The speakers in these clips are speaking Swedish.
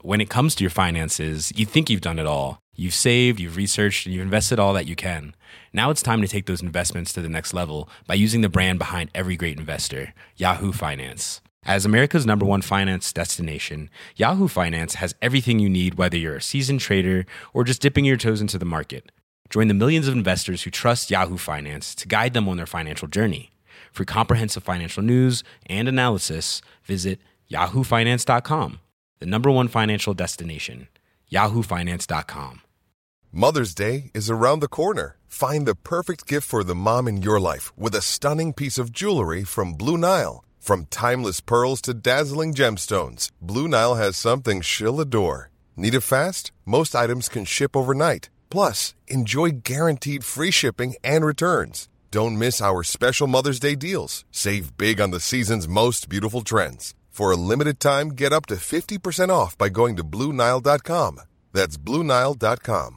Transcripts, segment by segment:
when it comes to your finances, you think you've done it all. You've saved, you've researched, and you've invested all that you can. Now it's time to take those investments to the next level by using the brand behind every great investor, Yahoo Finance. As America's #1 finance destination, Yahoo Finance has everything you need, whether you're a seasoned trader or just dipping your toes into the market. Join the millions of investors who trust Yahoo Finance to guide them on their financial journey. For comprehensive financial news and analysis, visit yahoofinance.com, the #1 financial destination, yahoofinance.com. Mother's Day is around the corner. Find the perfect gift for the mom in your life with a stunning piece of jewelry from Blue Nile. From timeless pearls to dazzling gemstones, Blue Nile has something she'll adore. Need it fast? Most items can ship overnight. Plus, enjoy guaranteed free shipping and returns. Don't miss our special Mother's Day deals. Save big on the season's most beautiful trends. For a limited time, get up to 50% off by going to BlueNile.com. That's BlueNile.com.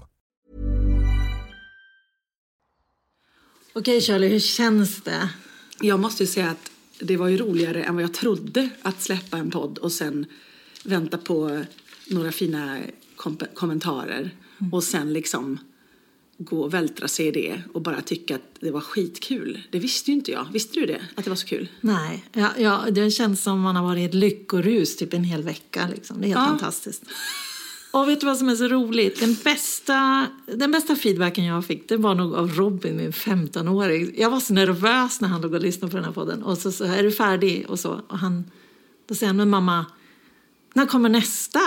Okej, Charlie, hur känns det? Jag måste ju säga att det var ju roligare än vad jag trodde att släppa en podd och sen vänta på några fina kommentarer. Och sen liksom gå och vältra sig i det och bara tycka att det var skitkul. Det visste ju inte jag. Visste du det? Att det var så kul? Nej, det känns som man har varit i ett lyckorus typ en hel vecka. Liksom. Det är helt fantastiskt. Och vet du vad som är så roligt? Den bästa feedbacken jag fick, det var nog av Robin, min 15-åring. Jag var så nervös när han låg och lyssnade på den här podden. Och så är du färdig? Och så. Och då säger han, men mamma, när kommer nästa?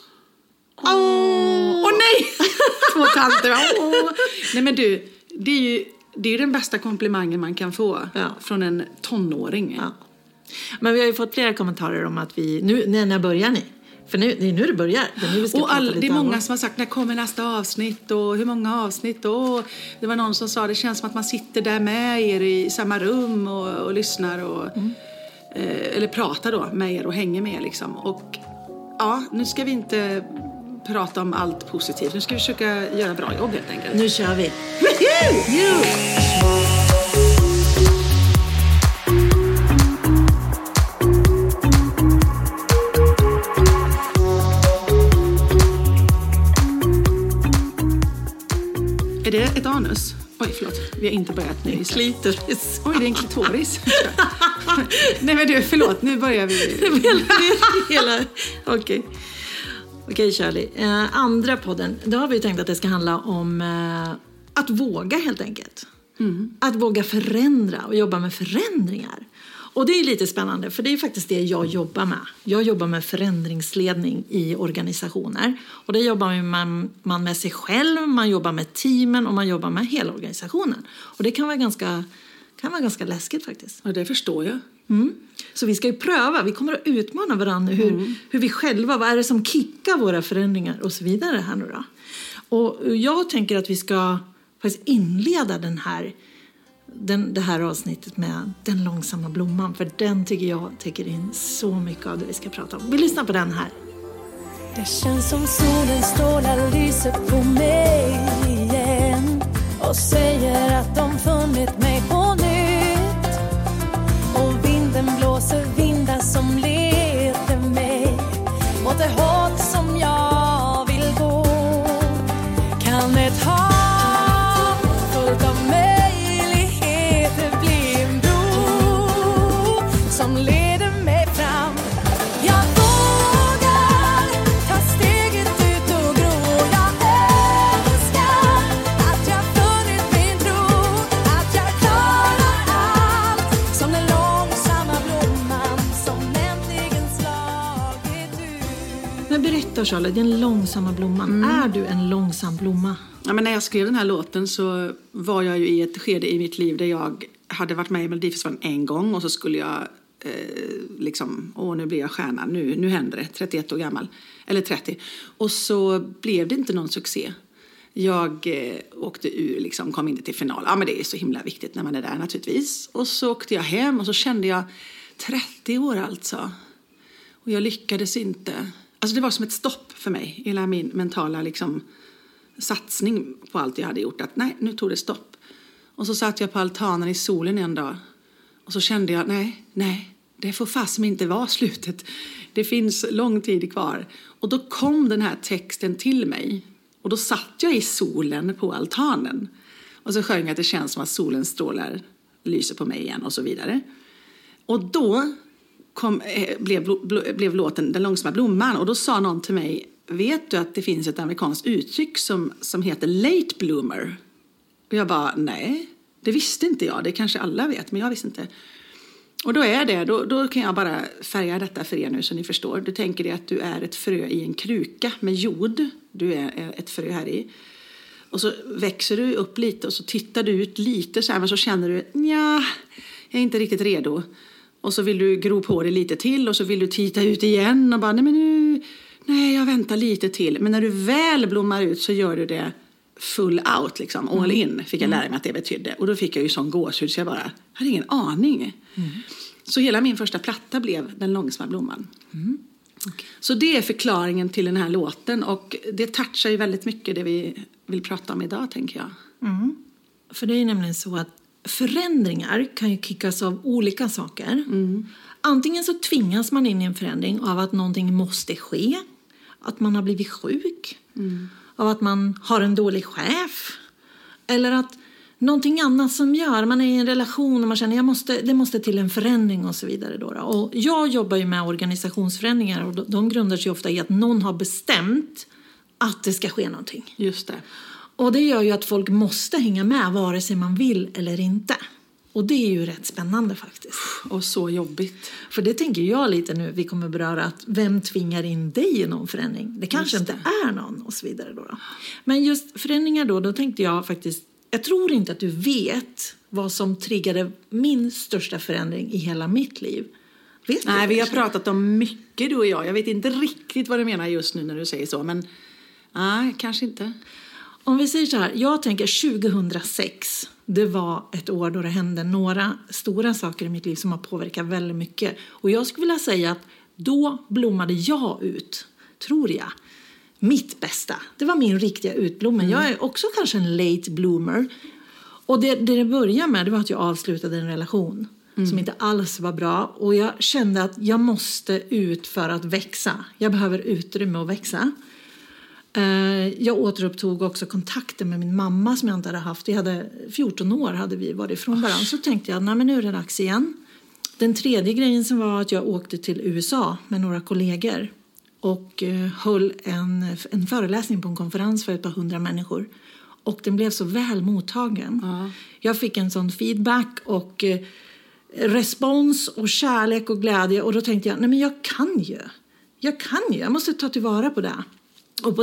Åh nej! Två tanter. Nej men du, det är ju den bästa komplimangen man kan få från en tonåring. Ja. Men vi har ju fått flera kommentarer om att när börjar ni? För det är nu det börjar. Det är, nu vi ska det är många som har sagt, när kommer nästa avsnitt och hur många avsnitt? Och det var någon som sa, det känns som att man sitter där med er i samma rum och lyssnar och eller pratar då med er och hänger med liksom. Och ja, nu ska vi inte prata om allt positivt. Nu ska vi försöka göra bra jobb helt enkelt. Nu kör vi. Är det ett anus? Oj, förlåt. Vi har inte börjat nu. Klitoris. Oj, det är en klitoris. Nej men du, förlåt. Nu börjar vi. Okej, Charlie. Andra podden, då har vi tänkt att det ska handla om att våga helt enkelt. Att våga förändra och jobba med förändringar. Och det är lite spännande, för det är faktiskt det jag jobbar med. Jag jobbar med förändringsledning i organisationer. Och det jobbar man med sig själv, man jobbar med teamen och man jobbar med hela organisationen. Och det kan vara ganska läskigt faktiskt. Ja, det förstår jag. Så vi ska ju pröva, vi kommer att utmana varandra hur vi själva, vad är det som kickar våra förändringar och så vidare här nu då. Och jag tänker att vi ska faktiskt inleda det här avsnittet med den långsamma blomman. För den tycker jag täcker in så mycket av det vi ska prata om. Vi lyssnar på den här. Det känns som solen strålar lyser på mig igen och säger att de funnit mig på nytt. Och vinden blåser vindar som leder mig åt det håll som jag vill gå. Kan ett hav fullt av möjligheter bli en bro som leder mig fram? Jag vågar ta steget ut och gro. Jag älskar att jag funnit min tro, att jag klarar allt som den långsamma blomman som äntligen slagit ut. Men berätta, Charlie, den långsamma blomman. Är du en långsam blomma? Ja, men när jag skrev den här låten så var jag ju i ett skede i mitt liv där jag hade varit med i Melodifestivalen en gång och så skulle jag nu blir jag stjärna, nu händer det, 31 år gammal, eller 30. Och så blev det inte någon succé. Jag åkte ur, kom inte till final. Ja, men det är så himla viktigt när man är där naturligtvis. Och så åkte jag hem och så kände jag 30 år alltså. Och jag lyckades inte. Alltså det var som ett stopp för mig, hela min mentala satsning på allt jag hade gjort. Att nej, nu tog det stopp. Och så satt jag på altanen i solen en dag. Och så kände jag, nej, det får fast som inte vara slutet. Det finns lång tid kvar. Och då kom den här texten till mig. Och då satt jag i solen på altanen. Och så sjöng jag att det känns som att solens strålar lyser på mig igen och så vidare. Och då blev låten Den långsamma blomman. Och då sa någon till mig, vet du att det finns ett amerikanskt uttryck som heter late bloomer? Och jag bara, nej, det visste inte jag. Det kanske alla vet, men jag visste inte. Och då är det, då kan jag bara färga detta för er nu så ni förstår. Du tänker dig att du är ett frö i en kruka med jord. Du är ett frö här i. Och så växer du upp lite och så tittar du ut lite så här, men så känner du, ja, jag är inte riktigt redo. Och så vill du gro på det lite till och så vill du titta ut igen och bara, nej, jag väntar lite till. Men när du väl blommar ut så gör du det full out, liksom, all in, fick jag lära mig att det betydde. Och då fick jag ju sån gåshud så jag bara hade ingen aning. Så hela min första platta blev Den långsamma blomman. Okay. Så det är förklaringen till den här låten och det touchar ju väldigt mycket det vi vill prata om idag, tänker jag. För det är nämligen så att förändringar kan ju kickas av olika saker. Antingen så tvingas man in i en förändring av att någonting måste ske. Att man har blivit sjuk. Av att man har en dålig chef. Eller att någonting annat som gör. Man är i en relation och man känner det måste till en förändring och så vidare. Då. Och jag jobbar ju med organisationsförändringar och de grundar sig ofta i att någon har bestämt att det ska ske någonting. Just det. Och det gör ju att folk måste hänga med vare sig man vill eller inte. Och det är ju rätt spännande faktiskt. Och så jobbigt. För det tänker jag lite nu, vi kommer beröra att vem tvingar in dig i någon förändring? Det kanske inte är någon och så vidare då. Men just förändringar då tänkte jag faktiskt, jag tror inte att du vet vad som triggade min största förändring i hela mitt liv. Nej, vi har pratat om mycket du och jag. Jag vet inte riktigt vad du menar just nu när du säger så, men nej, kanske inte. Om vi säger så här, jag tänker 2006, det var ett år då det hände några stora saker i mitt liv som har påverkat väldigt mycket. Och jag skulle vilja säga att då blommade jag ut, tror jag, mitt bästa. Det var min riktiga utblomning. Jag är också kanske en late bloomer. Och det började med det var att jag avslutade en relation som inte alls var bra. Och jag kände att jag måste ut för att växa. Jag behöver utrymme att växa. Jag återupptog också kontakten med min mamma som jag inte hade haft. Vi hade 14 år hade vi varit ifrån varandra. Så tänkte jag, nej men nu är det dags igen. Den tredje grejen som var att jag åkte till USA med några kollegor. Och höll en föreläsning på en konferens för ett par 100 människor. Och den blev så väl mottagen. Jag fick en sån feedback och respons och kärlek och glädje. Och då tänkte jag, nej men jag kan ju. Jag måste ta tillvara på det. Och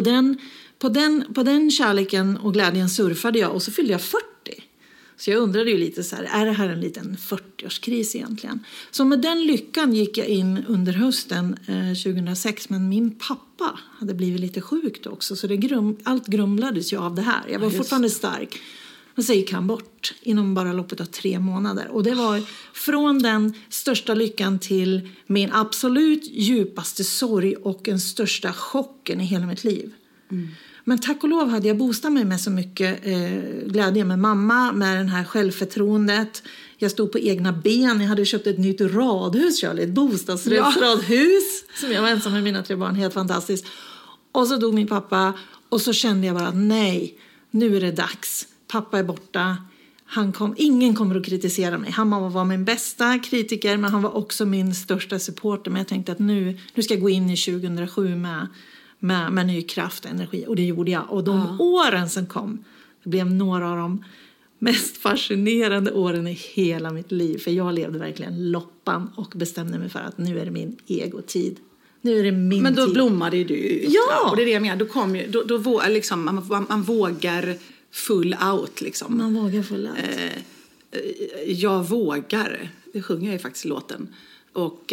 på den kärleken och glädjen surfade jag och så fyllde jag 40. Så jag undrade ju lite så här, är det här en liten 40-årskris egentligen? Så med den lyckan gick jag in under hösten 2006. Men min pappa hade blivit lite sjukt också. Så allt grumlades ju av det här. Jag var fortfarande stark. Och så gick han bort inom bara loppet av 3 månader. Och det var från den största lyckan till min absolut djupaste sorg och den största chocken i hela mitt liv. Men tack och lov hade jag boostat mig med så mycket glädje med mamma, med den här självförtroendet. Jag stod på egna ben, jag hade köpt ett nytt radhus, ett bostadsrättsradhus som jag var ensam med mina 3 barn, helt fantastiskt. Och så dog min pappa och så kände jag bara att nej, nu är det dags. Pappa är borta. Ingen kommer att kritisera mig. Han var min bästa kritiker, men han var också min största supporter. Men jag tänkte att nu ska jag gå in i 2007 med ny kraft och energi. Och det gjorde jag. Och de åren som kom, det blev några av de mest fascinerande åren i hela mitt liv. För jag levde verkligen loppan och bestämde mig för att nu är det min egotid. Nu är det min tid. Men då blommade ju du ut. Ja! Och det är det jag menar. Då liksom, man vågar full out liksom. Man vågar full out. Jag vågar. Det sjunger jag ju faktiskt i låten. Och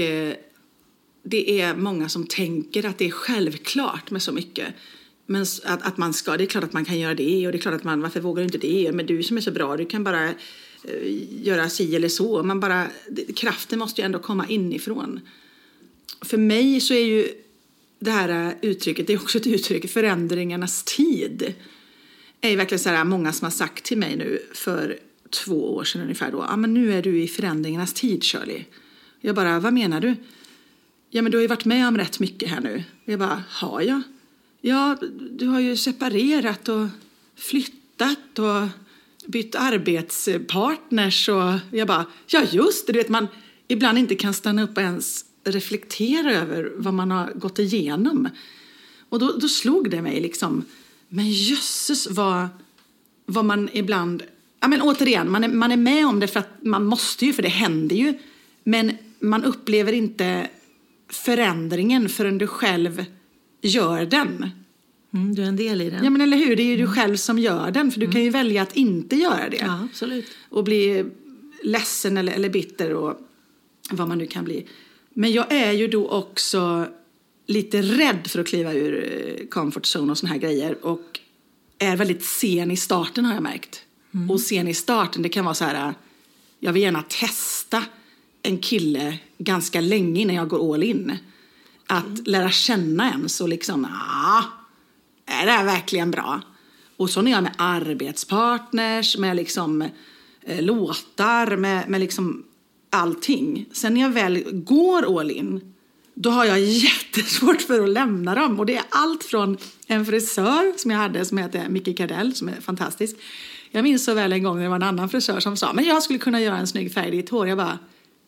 det är många som tänker att det är självklart med så mycket. Men att man ska, det är klart att man kan göra det. Och det är klart att man, varför vågar du inte det? Men du som är så bra, du kan bara göra si eller så. Kraften måste ju ändå komma inifrån. För mig så är ju det här uttrycket, det är också ett uttryck, förändringarnas tid. Det är verkligen så här, många som har sagt till mig nu för 2 år sedan ungefär då, men nu är du i förändringarnas tid, Shirley. Jag bara, vad menar du? Ja, men du har ju varit med om rätt mycket här nu. Jag bara, har jag? Ja, du har ju separerat och flyttat och bytt arbetspartners. Och jag bara, ja just det, du vet, man ibland inte kan stanna upp och ens reflektera över vad man har gått igenom. Och då slog det mig liksom, men jösses vad man ibland, ja men återigen, man är med om det för att man måste ju, för det händer ju. Men man upplever inte förändringen förrän du själv gör den. Du är en del i den. Ja men eller hur, det är ju du själv som gör den. För du kan ju välja att inte göra det. Ja, absolut. Och bli ledsen eller bitter och vad man nu kan bli. Men jag är ju då också lite rädd för att kliva ur comfort zone och såna här grejer. Och är väldigt sen i starten har jag märkt. Och sen i starten, det kan vara så här, jag vill gärna testa en kille ganska länge innan jag går all in. Att lära känna en så liksom, är det här verkligen bra? Och så när jag är med arbetspartners, med liksom låtar, med liksom allting. Sen när jag väl går all in, då har jag jättesvårt för att lämna dem. Och det är allt från en frisör som jag hade som heter Micke Kardell, som är fantastisk. Jag minns så väl en gång när det var en annan frisör som sa, men jag skulle kunna göra en snygg färg i ditt hår. Jag bara,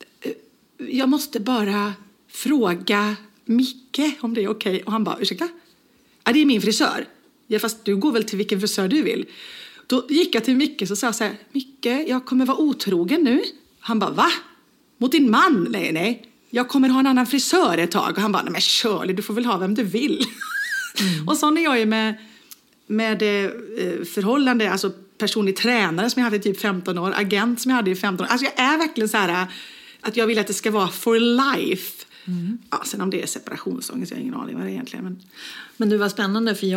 jag måste bara fråga Micke om det är okej. Och han bara, ursäkta? Ja, det är min frisör. Ja, fast du går väl till vilken frisör du vill. Då gick jag till Micke och sa så här, Micke, jag kommer vara otrogen nu. Han bara, va? Mot din man? Nej. Jag kommer ha en annan frisör ett tag. Och han bara, nej men Shirley, du får väl ha vem du vill. Och så när jag är med förhållande, alltså personlig tränare som jag hade i typ 15 år, agent som jag hade i 15 år. Alltså jag är verkligen så här att jag vill att det ska vara for life. Ja, sen om det är separationsångest, jag har ingen aning vad det är egentligen. Men det var spännande för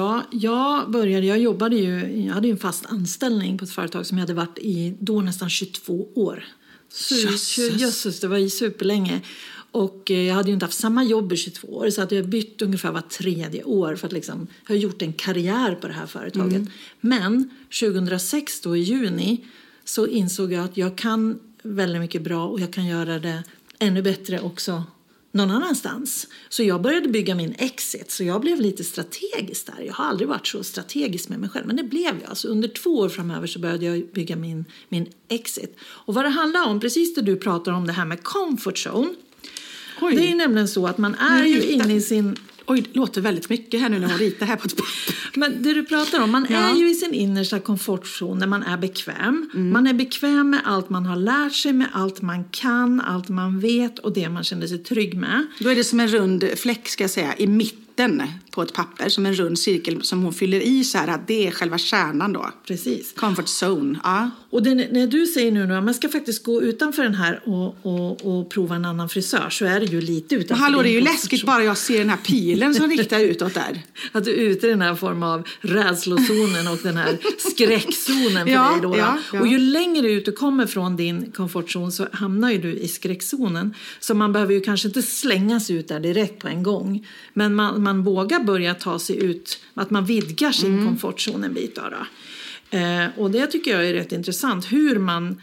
jag hade ju en fast anställning på ett företag som jag hade varit i då nästan 22 år. Jösses, det var ju superlänge. Och jag hade ju inte haft samma jobb i 22 år, så att jag bytt ungefär var 3:e år för att liksom, jag har gjort en karriär på det här företaget. Men 2006 då i juni så insåg jag att jag kan väldigt mycket bra och jag kan göra det ännu bättre också någon annanstans. Så jag började bygga min exit, så jag blev lite strategisk där. Jag har aldrig varit så strategisk med mig själv, men det blev jag. Alltså under 2 år framöver så började jag bygga min exit. Och vad det handlar om, precis det du pratar om, det här med comfort zone. Oj. Det är nämligen så att man är ju inne i sin... Oj, det låter väldigt mycket här nu när hon ritar här på ett papper. Men det du pratar om, man är ju i sin innersta komfortzon när man är bekväm. Man är bekväm med allt man har lärt sig, med allt man kan, allt man vet och det man känner sig trygg med. Då är det som en rund fläck, ska jag säga, i mitten på ett papper, som en rund cirkel som hon fyller i så här, att det är själva kärnan då. Precis. Comfort zone, ja. Och när du säger nu att man ska faktiskt gå utanför den här och prova en annan frisör, så är det ju lite utanför. Men hallå, det är ju läskigt bara jag ser den här pilen som riktar utåt där. Att du är ute i den här form av rädslozonen och den här skräckzonen för dig då. Ja. Och ju längre ut du kommer från din komfortzon så hamnar ju du i skräckzonen. Så man behöver ju kanske inte slängas ut där direkt på en gång. Men man vågar börja ta sig ut, att man vidgar sin komfortzon en bit då. Och det tycker jag är rätt intressant, hur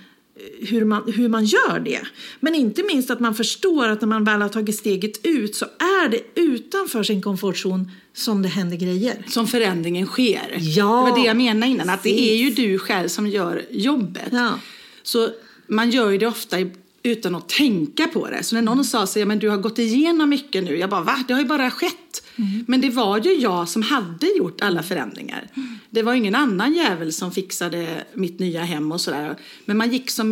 man gör det. Men inte minst att man förstår att när man väl har tagit steget ut så är det utanför sin komfortzon som det händer grejer. Som förändringen sker. Ja. Det var det jag menade innan, att det är ju du själv som gör jobbet. Ja. Så man gör ju det ofta utan att tänka på det. Så när någon sa sig, men du har gått igenom mycket nu. Jag bara, va? Det har ju bara skett. Men det var ju jag som hade gjort alla förändringar. Det var ingen annan jävel som fixade mitt nya hem och sådär. Men man gick som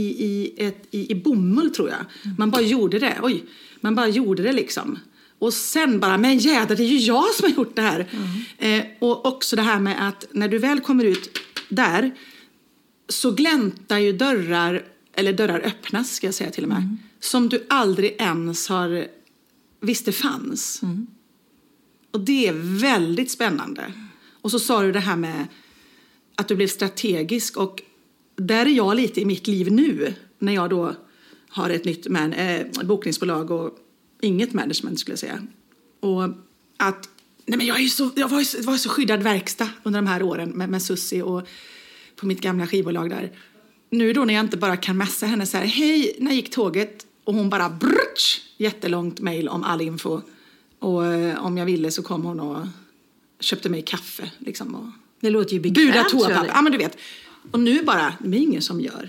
i bomull, tror jag. Man bara gjorde det. Man bara gjorde det liksom. Och sen bara, men jädrar, det är ju jag som har gjort det här. Och också det här med att när du väl kommer ut där så gläntar ju dörrar öppnas, ska jag säga till och med. Som du aldrig ens har visste fanns. Och det är väldigt spännande. Och så sa du det här med att du blev strategisk. Och där är jag lite i mitt liv nu. När jag då har ett nytt bokningsbolag och inget management, skulle jag säga. Och att, nej men jag var så skyddad verkstad under de här åren med Susie och på mitt gamla skivbolag där. Nu då när jag inte bara kan messa henne så här, hej, när gick tåget? Och hon bara jättelångt mejl om all info. Och om jag ville så kom hon och köpte mig kaffe. Liksom, och det låter ju bekvämt. Buda toapapper. Ja, men du vet. Och nu bara, det är ingen som gör.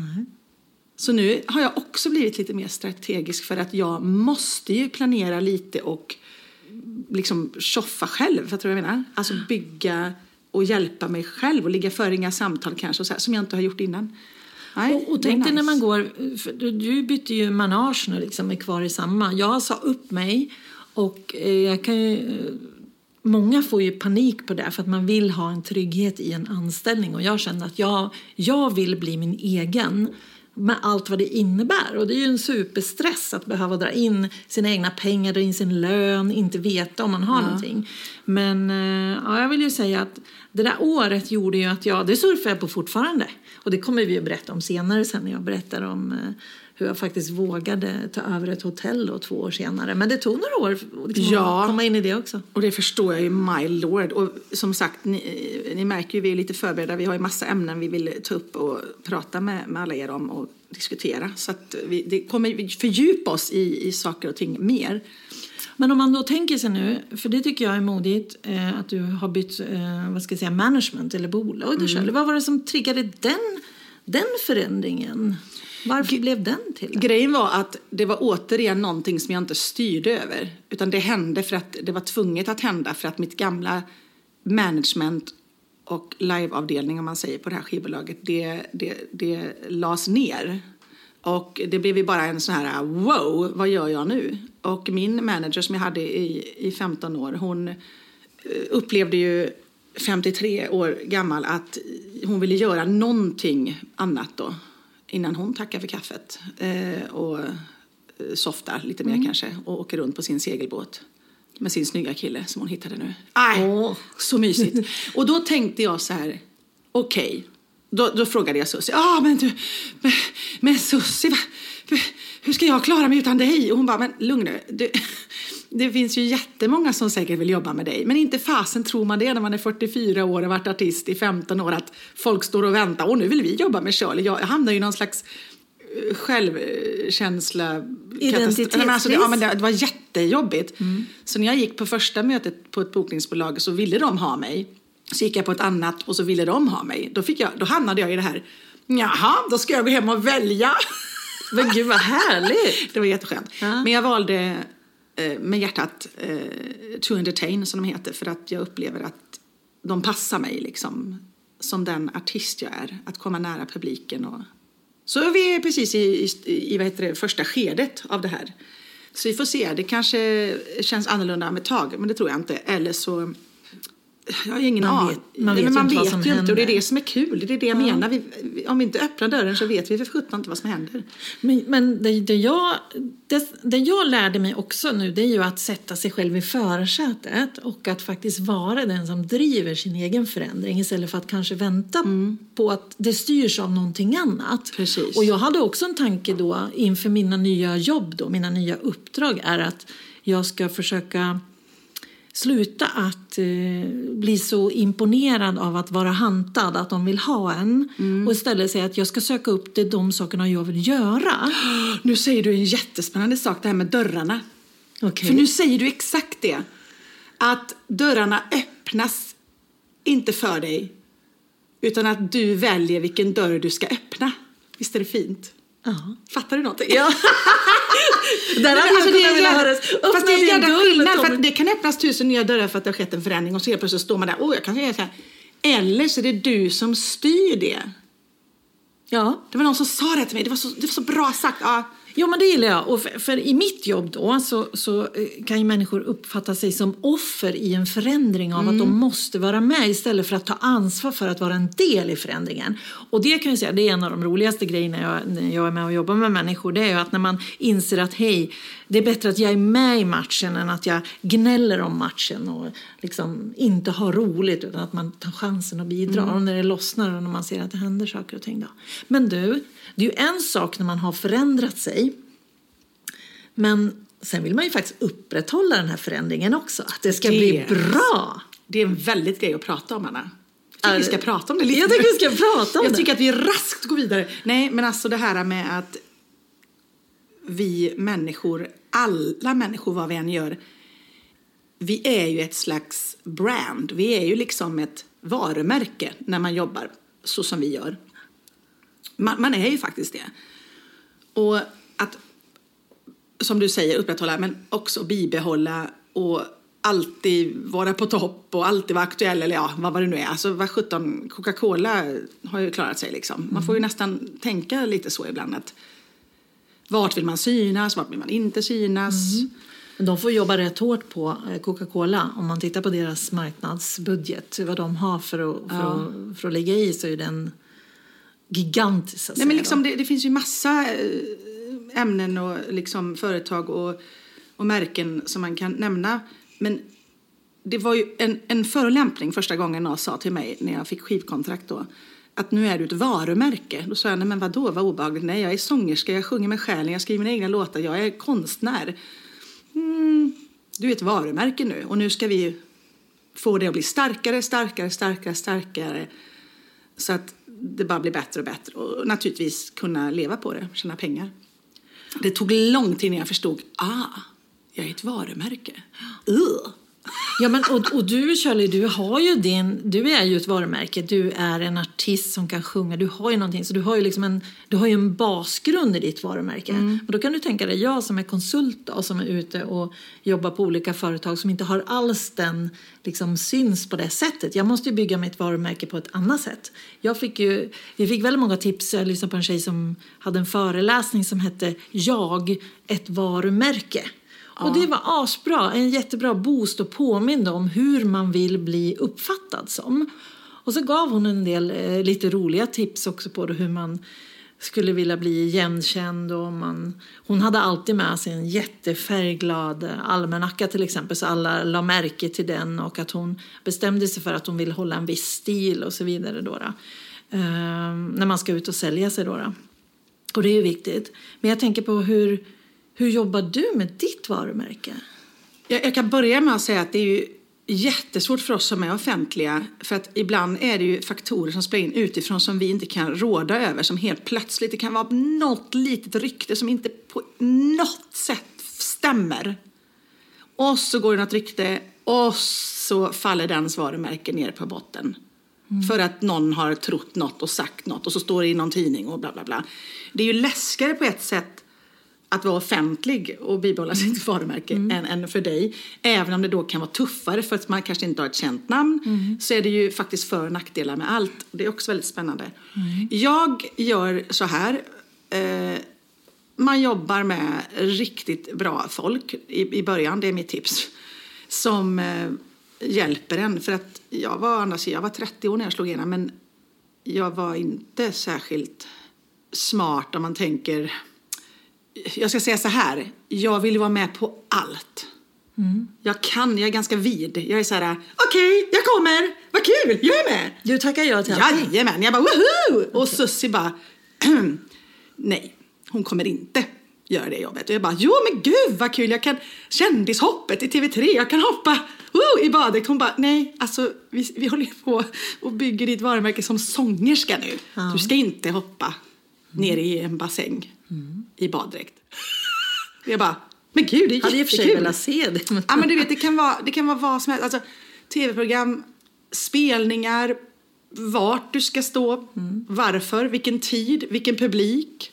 Så nu har jag också blivit lite mer strategisk för att jag måste ju planera lite och liksom tjoffa själv, för att jag menar. Alltså bygga och hjälpa mig själv och ligga för inga samtal kanske och så här, som jag inte har gjort innan. Nej, och tänk dig när man går, du bytte ju manage nu liksom, är kvar i samma. Jag sa upp mig och jag kan ju, många får ju panik på det för att man vill ha en trygghet i en anställning och jag känner att jag vill bli min egen med allt vad det innebär. Och det är ju en superstress att behöva dra in sina egna pengar, dra in sin lön, inte veta om man har någonting. Men jag vill ju säga att det där året gjorde ju att det surfar jag på fortfarande. Och det kommer vi ju berätta om senare sen när jag berättar om hur jag faktiskt vågade ta över ett hotell 2 år senare. Men det tog några år liksom att komma in i det också. Och det förstår jag ju, my lord. Och som sagt, ni märker ju, vi är lite förberedda. Vi har ju massa ämnen vi vill ta upp och prata med alla er om och diskutera. Så att det kommer fördjupa oss i saker och ting mer. Men om man då tänker sig nu, för det tycker jag är modigt att du har bytt management eller bolag. Vad var det som triggade den förändringen? Varför blev den till? Grejen var att det var återigen någonting som jag inte styrde över. Utan det hände för att det var tvunget att hända för att mitt gamla management och liveavdelning, om man säger, på det här skivbolaget, det lades ner. Och det blev ju bara en sån här, wow, vad gör jag nu? Och min manager som jag hade i 15 år, hon upplevde ju 53 år gammal att hon ville göra någonting annat då. Innan hon tackar för kaffet och softar lite mer kanske. Och åker runt på sin segelbåt med sin snygga kille som hon hittade nu. Så mysigt. Och då tänkte jag så här, okej. Då frågade jag Susie, men Susie, hur ska jag klara mig utan dig? Och hon bara, men lugn nu, det finns ju jättemånga som säkert vill jobba med dig. Men inte fasen tror man det när man är 44 år och varit artist i 15 år att folk står och väntar. Och nu vill vi jobba med Shirley. Jag hamnar ju i någon slags självkänsla. Identitetskris. Det var jättejobbigt. Så när jag gick på första mötet på ett bokningsbolag så ville de ha mig. Så gick jag på ett annat och så ville de ha mig. Då hamnade jag i det här. Jaha, då ska jag gå hem och välja. Men gud vad härligt. Det var jätteskönt. Men jag valde med hjärtat To Entertain som de heter. För att jag upplever att de passar mig liksom, som den artist jag är. Att komma nära publiken. Så vi är precis i första skedet av det här. Så vi får se. Det kanske känns annorlunda med ett tag. Men det tror jag inte. Eller så... Jag har ingen aning. Man vet ju inte. Och det är det som är kul. Det är det jag menar. Om vi inte öppnar dörren så vet vi för 17 inte vad som händer. Men det jag lärde mig också nu, det är ju att sätta sig själv i förarsätet. Och att faktiskt vara den som driver sin egen förändring. Istället för att kanske vänta på att det styrs av någonting annat. Precis. Och jag hade också en tanke då inför mina nya jobb då. Mina nya uppdrag är att jag ska försöka... sluta att bli så imponerad av att vara hantad, att de vill ha en. Och istället säga att jag ska söka upp de sakerna jag vill göra. Nu säger du en jättespännande sak, det här med dörrarna. Okay. För nu säger du exakt det. Att dörrarna öppnas inte för dig. Utan att du väljer vilken dörr du ska öppna. Visst är det fint? Ja. Fattar du någonting? Ja. Där hade jag kunnat vilja höras. Fast det är jävla skillnad, för att det kan öppnas 1000 nya dörrar för att det har skett en förändring. Och så helt plötsligt står man där, jag kan säga så här. Eller så är det du som styr det. Ja. Det var någon som sa det till mig, det var så bra sagt. Ja. Jo, men det gillar jag. Och för i mitt jobb då så kan ju människor uppfatta sig som offer i en förändring av att de måste vara med istället för att ta ansvar för att vara en del i förändringen. Och det kan jag säga, det är en av de roligaste grejerna när jag är med och jobbar med människor. Det är ju att när man inser att hej, det är bättre att jag är med i matchen än att jag gnäller om matchen och liksom inte har roligt, utan att man tar chansen att bidra. Och när det lossnar och när man ser att det händer saker och ting då. Men du, det är ju en sak när man har förändrat sig. Men sen vill man ju faktiskt upprätthålla den här förändringen också. Att det ska bli bra. Det är en väldigt grej att prata om, Anna. Jag tycker vi ska prata om det lite. Jag tycker vi ska prata om det. Jag tycker att vi raskt går vidare. Nej, men alltså det här med att vi människor, alla människor vad vi än gör, vi är ju ett slags brand. Vi är ju liksom ett varumärke när man jobbar så som vi gör. Man är ju faktiskt det. Och att, som du säger, upprätthålla, men också bibehålla och alltid vara på topp och alltid vara aktuell, eller ja, vad det nu är. Alltså vad 17, Coca-Cola har ju klarat sig liksom. Man får ju nästan tänka lite så ibland att vart vill man synas, vart vill man inte synas. De får jobba rätt hårt på Coca-Cola. Om man tittar på deras marknadsbudget, vad de har för att lägga i, så är den gigantisk. Nej, men liksom det finns ju massa ämnen och liksom företag och märken som man kan nämna. Men det var ju en förolämpning första gången någon sa till mig när jag fick skivkontrakt då, att nu är du ett varumärke. Då sa jag, nej men vadå, vad obehagligt. Nej, jag är sångerska, jag sjunger med själen, jag skriver mina egna låtar, jag är konstnär. Du är ett varumärke nu, och nu ska vi få det att bli starkare, så att det bara blir bättre och bättre, och naturligtvis kunna leva på det, tjäna pengar. Det tog lång tid när jag förstod, jag är ett varumärke. Ja, men och du, Shirley, du är ju ett varumärke. Du är en artist som kan sjunga. Du har ju någonting, så du har ju liksom en basgrund i ditt varumärke. Och då kan du tänka dig, jag som är konsult då, som är ute och jobbar på olika företag som inte har alls den liksom syns på det sättet. Jag måste ju bygga mitt varumärke på ett annat sätt. Vi fick väldigt många tips. Jag lyssnade på en tjej som hade en föreläsning som hette Jag, ett varumärke. Och det var asbra, en jättebra boost och påminna om hur man vill bli uppfattad som. Och så gav hon en del lite roliga tips också på hur man skulle vilja bli igenkänd. Och hon hade alltid med sig en jättefärgglad almanacka till exempel, så alla la märke till den, och att hon bestämde sig för att hon ville hålla en viss stil och så vidare då. När man ska ut och sälja sig då. Och det är ju viktigt. Men jag tänker på hur jobbar du med ditt varumärke? Jag kan börja med att säga att det är ju jättesvårt för oss som är offentliga. För att ibland är det ju faktorer som spelar in utifrån som vi inte kan råda över. Som helt plötsligt, det kan vara något litet rykte som inte på något sätt stämmer. Och så går det något rykte och så faller dens varumärke ner på botten. För att någon har trott något och sagt något, och så står det i någon tidning och bla bla bla. Det är ju läskigare på ett sätt att vara offentlig och bibehålla sitt varumärke än för dig. Även om det då kan vara tuffare för att man kanske inte har ett känt namn. Så är det ju faktiskt för- och nackdelar med allt. Det är också väldigt spännande. Jag gör så här. Man jobbar med riktigt bra folk i början. Det är mitt tips. Som hjälper en. För att jag var 30 år när jag slog igenom. Men jag var inte särskilt smart om man tänker... Jag ska säga så här. Jag vill vara med på allt. Jag är ganska vid. Jag är så här, okej, jag kommer. Vad kul, jag är med. Du tackar jag till allt. Jajamän, jag bara, woohoo! Och Sussi bara, nej, hon kommer inte göra det jobbet. Och jag bara, jo men gud vad kul, jag kan kändishoppet i TV3, jag kan hoppa i badet. Hon bara, nej, alltså vi håller på och bygger ditt varumärke som sångerska nu. Du ska inte hoppa ner i en bassäng i baddräkt. Jag bara, men gud, det är hade i och för sig velat se det. Ja, men du vet, det kan vara vad som helst. Alltså, tv-program, spelningar, vart du ska stå, varför, vilken tid, vilken publik,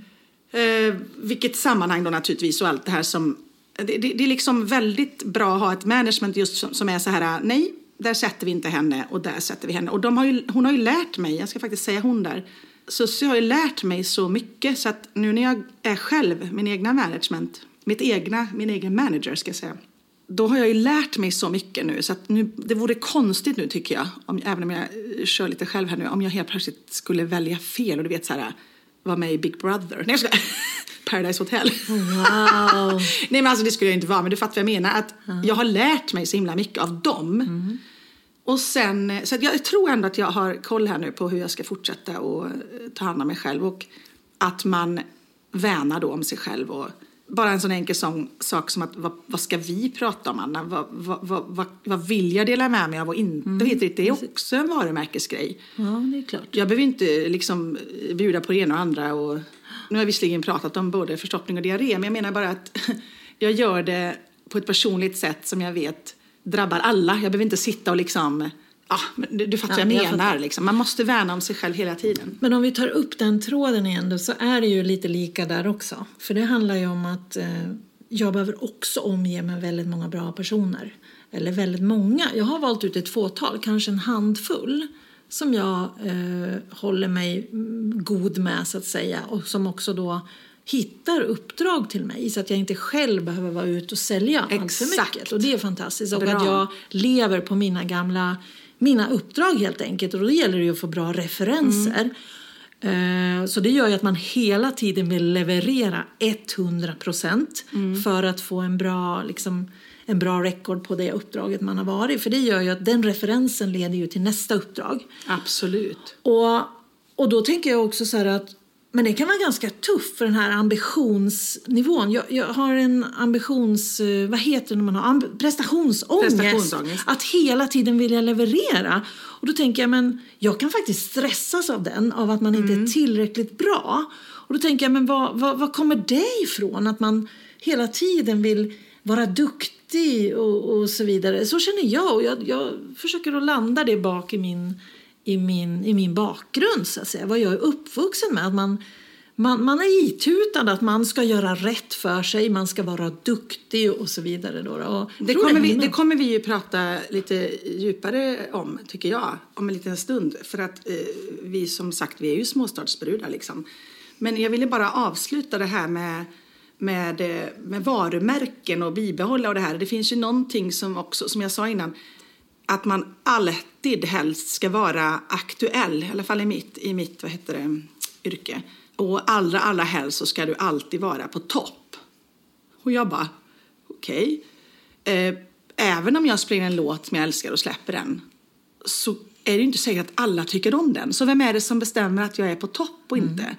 vilket sammanhang då naturligtvis, och allt det här som... Det är liksom väldigt bra att ha ett management just som är så här, nej, där sätter vi inte henne och där sätter vi henne. Och hon har ju lärt mig, jag ska faktiskt säga hon där, Sussi har ju lärt mig så mycket, så att nu när jag är själv, min egna management, min egen manager ska jag säga, då har jag ju lärt mig så mycket nu, så att nu, det vore konstigt nu tycker jag, även om jag kör lite själv här nu, om jag helt plötsligt skulle välja fel och du vet så här, vara med i Big Brother. Nej, jag ska Paradise Hotel. Wow. Nej, men alltså det skulle jag inte vara, men du fattar vad jag menar, att jag har lärt mig så himla mycket av dem. Och sen, så att jag tror ändå att jag har koll här nu på hur jag ska fortsätta och ta hand om mig själv, och att man värnar då om sig själv och bara en sån enkel sak som att vad ska vi prata om, Anna? Vad vill jag dela med mig av och inte? Det är också en varumärkesgrej. Ja, det är klart. Jag behöver inte liksom bjuda på det ena och andra. Och nu har jag visserligen pratat om både förstoppning och diarré, men jag menar bara att jag gör det på ett personligt sätt som jag vet drabbar alla. Jag behöver inte sitta och liksom... du fattar vad jag menar. Liksom. Man måste värna om sig själv hela tiden. Men om vi tar upp den tråden igen då, så är det ju lite lika där också. För det handlar ju om att jag behöver också omge mig väldigt många bra personer. Eller väldigt många. Jag har valt ut ett fåtal, kanske en handfull, som jag håller mig god med så att säga. Och som också då hittar uppdrag till mig så att jag inte själv behöver vara ute och sälja allt för mycket. Och det är fantastiskt. Och att jag lever på mina uppdrag helt enkelt. Och då gäller det ju att få bra referenser. Så det gör ju att man hela tiden vill leverera 100% för att få en bra record på det uppdraget man har varit. För det gör ju att den referensen leder ju till nästa uppdrag. Absolut. Och då tänker jag också så här att men det kan vara ganska tufft för den här ambitionsnivån. Jag har en vad heter det när man har prestationsångest. Att hela tiden vilja leverera. Och då tänker jag, men jag kan faktiskt stressas av att man inte är tillräckligt bra. Och då tänker jag, men vad kommer det ifrån? Att man hela tiden vill vara duktig och så vidare. Så känner jag, och jag försöker att landa det bak i min bakgrund så att säga. Vad jag är uppvuxen med. Att man är itutad att man ska göra rätt för sig. Man ska vara duktig och så vidare. Då. Och det kommer vi ju prata lite djupare om, tycker jag. Om en liten stund. För att vi som sagt, vi är ju småstadsbrudar liksom. Men jag ville bara avsluta det här med varumärken och bibehålla och det här. Det finns ju någonting som också, som jag sa innan, att man alltid helst ska vara aktuell, i alla fall i mitt yrke. Och allra helst så ska du alltid vara på topp. Och jag bara, okej. Även om jag spelar en låt som jag älskar och släpper den, så är det ju inte säkert att alla tycker om den. Så vem är det som bestämmer att jag är på topp och inte?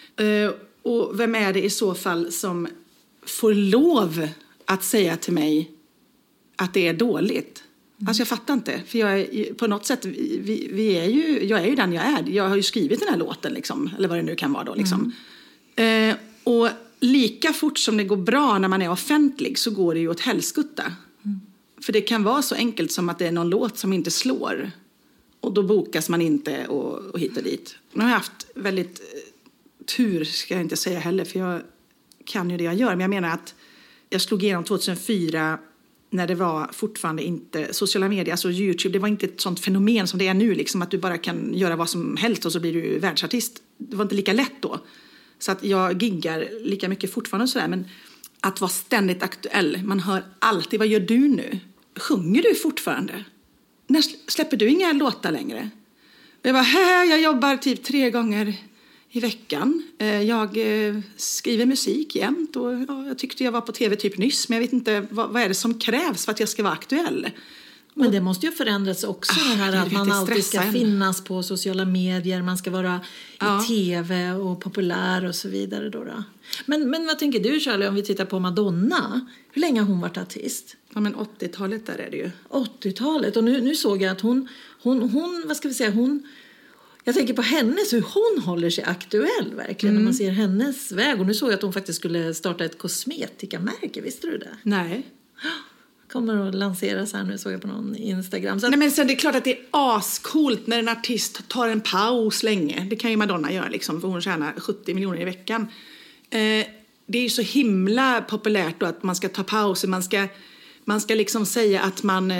Och vem är det i så fall som får lov att säga till mig att det är dåligt? Alltså jag fattar inte, för jag är på något sätt, jag är ju den jag är. Jag har ju skrivit den här låten liksom, eller vad det nu kan vara då liksom. Och lika fort som det går bra när man är offentlig så går det ju åt helskutta. För det kan vara så enkelt som att det är någon låt som inte slår. Och då bokas man inte och hit och dit. Nu har jag haft väldigt tur, ska jag inte säga heller, för jag kan ju det jag gör. Men jag menar att jag slog igenom 2004 när det var fortfarande inte sociala medier, alltså YouTube, det var inte ett sånt fenomen som det är nu, liksom att du bara kan göra vad som helst och så blir du världsartist. Det var inte lika lätt då. Så att jag giggar lika mycket fortfarande och sådär, men att vara ständigt aktuell, man hör alltid, vad gör du nu? Sjunger du fortfarande? När släpper du inga låtar längre? Jag bara, jag jobbar typ 3 gånger i veckan. Jag skriver musik jämt och jag tyckte jag var på tv typ nyss, men jag vet inte vad är det som krävs för att jag ska vara aktuell. Men det måste ju förändras också, det här att man alltid ska finnas på sociala medier, man ska vara i tv och populär och så vidare då. Men vad tänker du, Charlie, om vi tittar på Madonna? Hur länge har hon varit artist? Ja, men 80-talet där är det ju. 80-talet, och nu såg jag att hon vad ska vi säga, jag tänker på hennes, hur hon håller sig aktuell verkligen när man ser hennes väg. Och nu såg jag att hon faktiskt skulle starta ett kosmetikamärke, visste du det? Nej. Kommer att lanseras här nu, såg jag på någon Instagram. Så Nej, men sen det är klart att det är ascoolt när en artist tar en paus länge. Det kan ju Madonna göra liksom, för hon tjänar 70 miljoner i veckan. Det är ju så himla populärt då att man ska ta pauser. Man ska liksom säga att man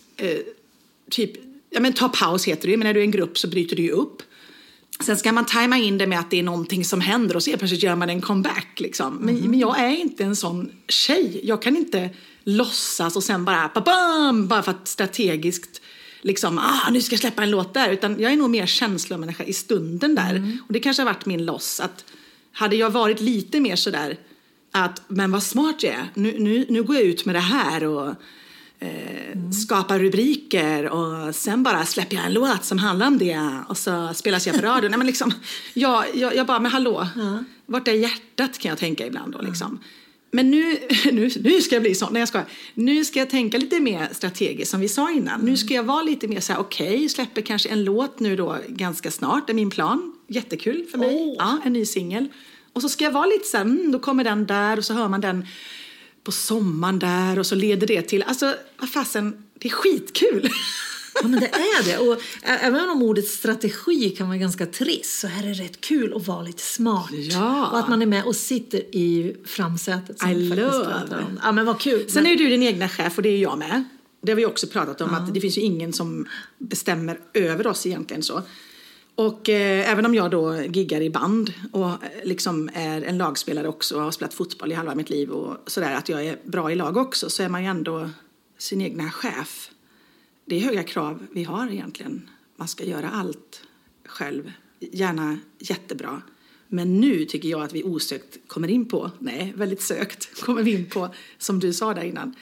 ta paus heter det ju, men när du är en grupp så bryter du ju upp. Sen ska man tajma in det med att det är någonting som händer och så plötsligt gör man en comeback liksom. Men jag är inte en sån tjej. Jag kan inte låtsas och sen bara för att strategiskt liksom, nu ska jag släppa en låt där. Utan jag är nog mer känslomänniska i stunden där. Och det kanske har varit min loss, att hade jag varit lite mer sådär att, men vad smart jag är. Nu går jag ut med det här och skapar rubriker och sen bara släpper jag en låt som handlar om det och så spelas jag på radio. Nej, men liksom, jag bara, men hallå, vart är hjärtat, kan jag tänka ibland då liksom. Men nu ska jag bli sån. Nej, jag ska. Nu ska jag tänka lite mer strategiskt som vi sa innan. Nu ska jag vara lite mer så här, okej, släpper kanske en låt nu då ganska snart. Det är min plan. Jättekul för mig. Ja, en ny singel. Och så ska jag vara lite så här, då kommer den där och så hör man den på sommaren där och så leder det till, alltså vad fasen, det är skitkul. Ja, men det är det. Och även om ordet strategi kan vara ganska trist, så är det rätt kul att vara lite smart. Ja. Och att man är med och sitter i framsätet. Som I love. Ja, men vad kul. Sen är ju du din egna chef och det är jag med. Det har vi också pratat om, att det finns ju ingen som bestämmer över oss egentligen så. Och även om jag då giggar i band och liksom är en lagspelare också och har spelat fotboll i halva mitt liv och sådär, att jag är bra i lag också, så är man ju ändå sin egna chef. Det är höga krav vi har egentligen. Man ska göra allt själv. Gärna jättebra. Men nu tycker jag att vi osökt kommer in på, väldigt sökt kommer vi in på, som du sa där innan.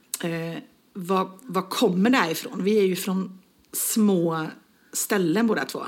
Vad kommer det här ifrån? Vi är ju från små ställen båda två.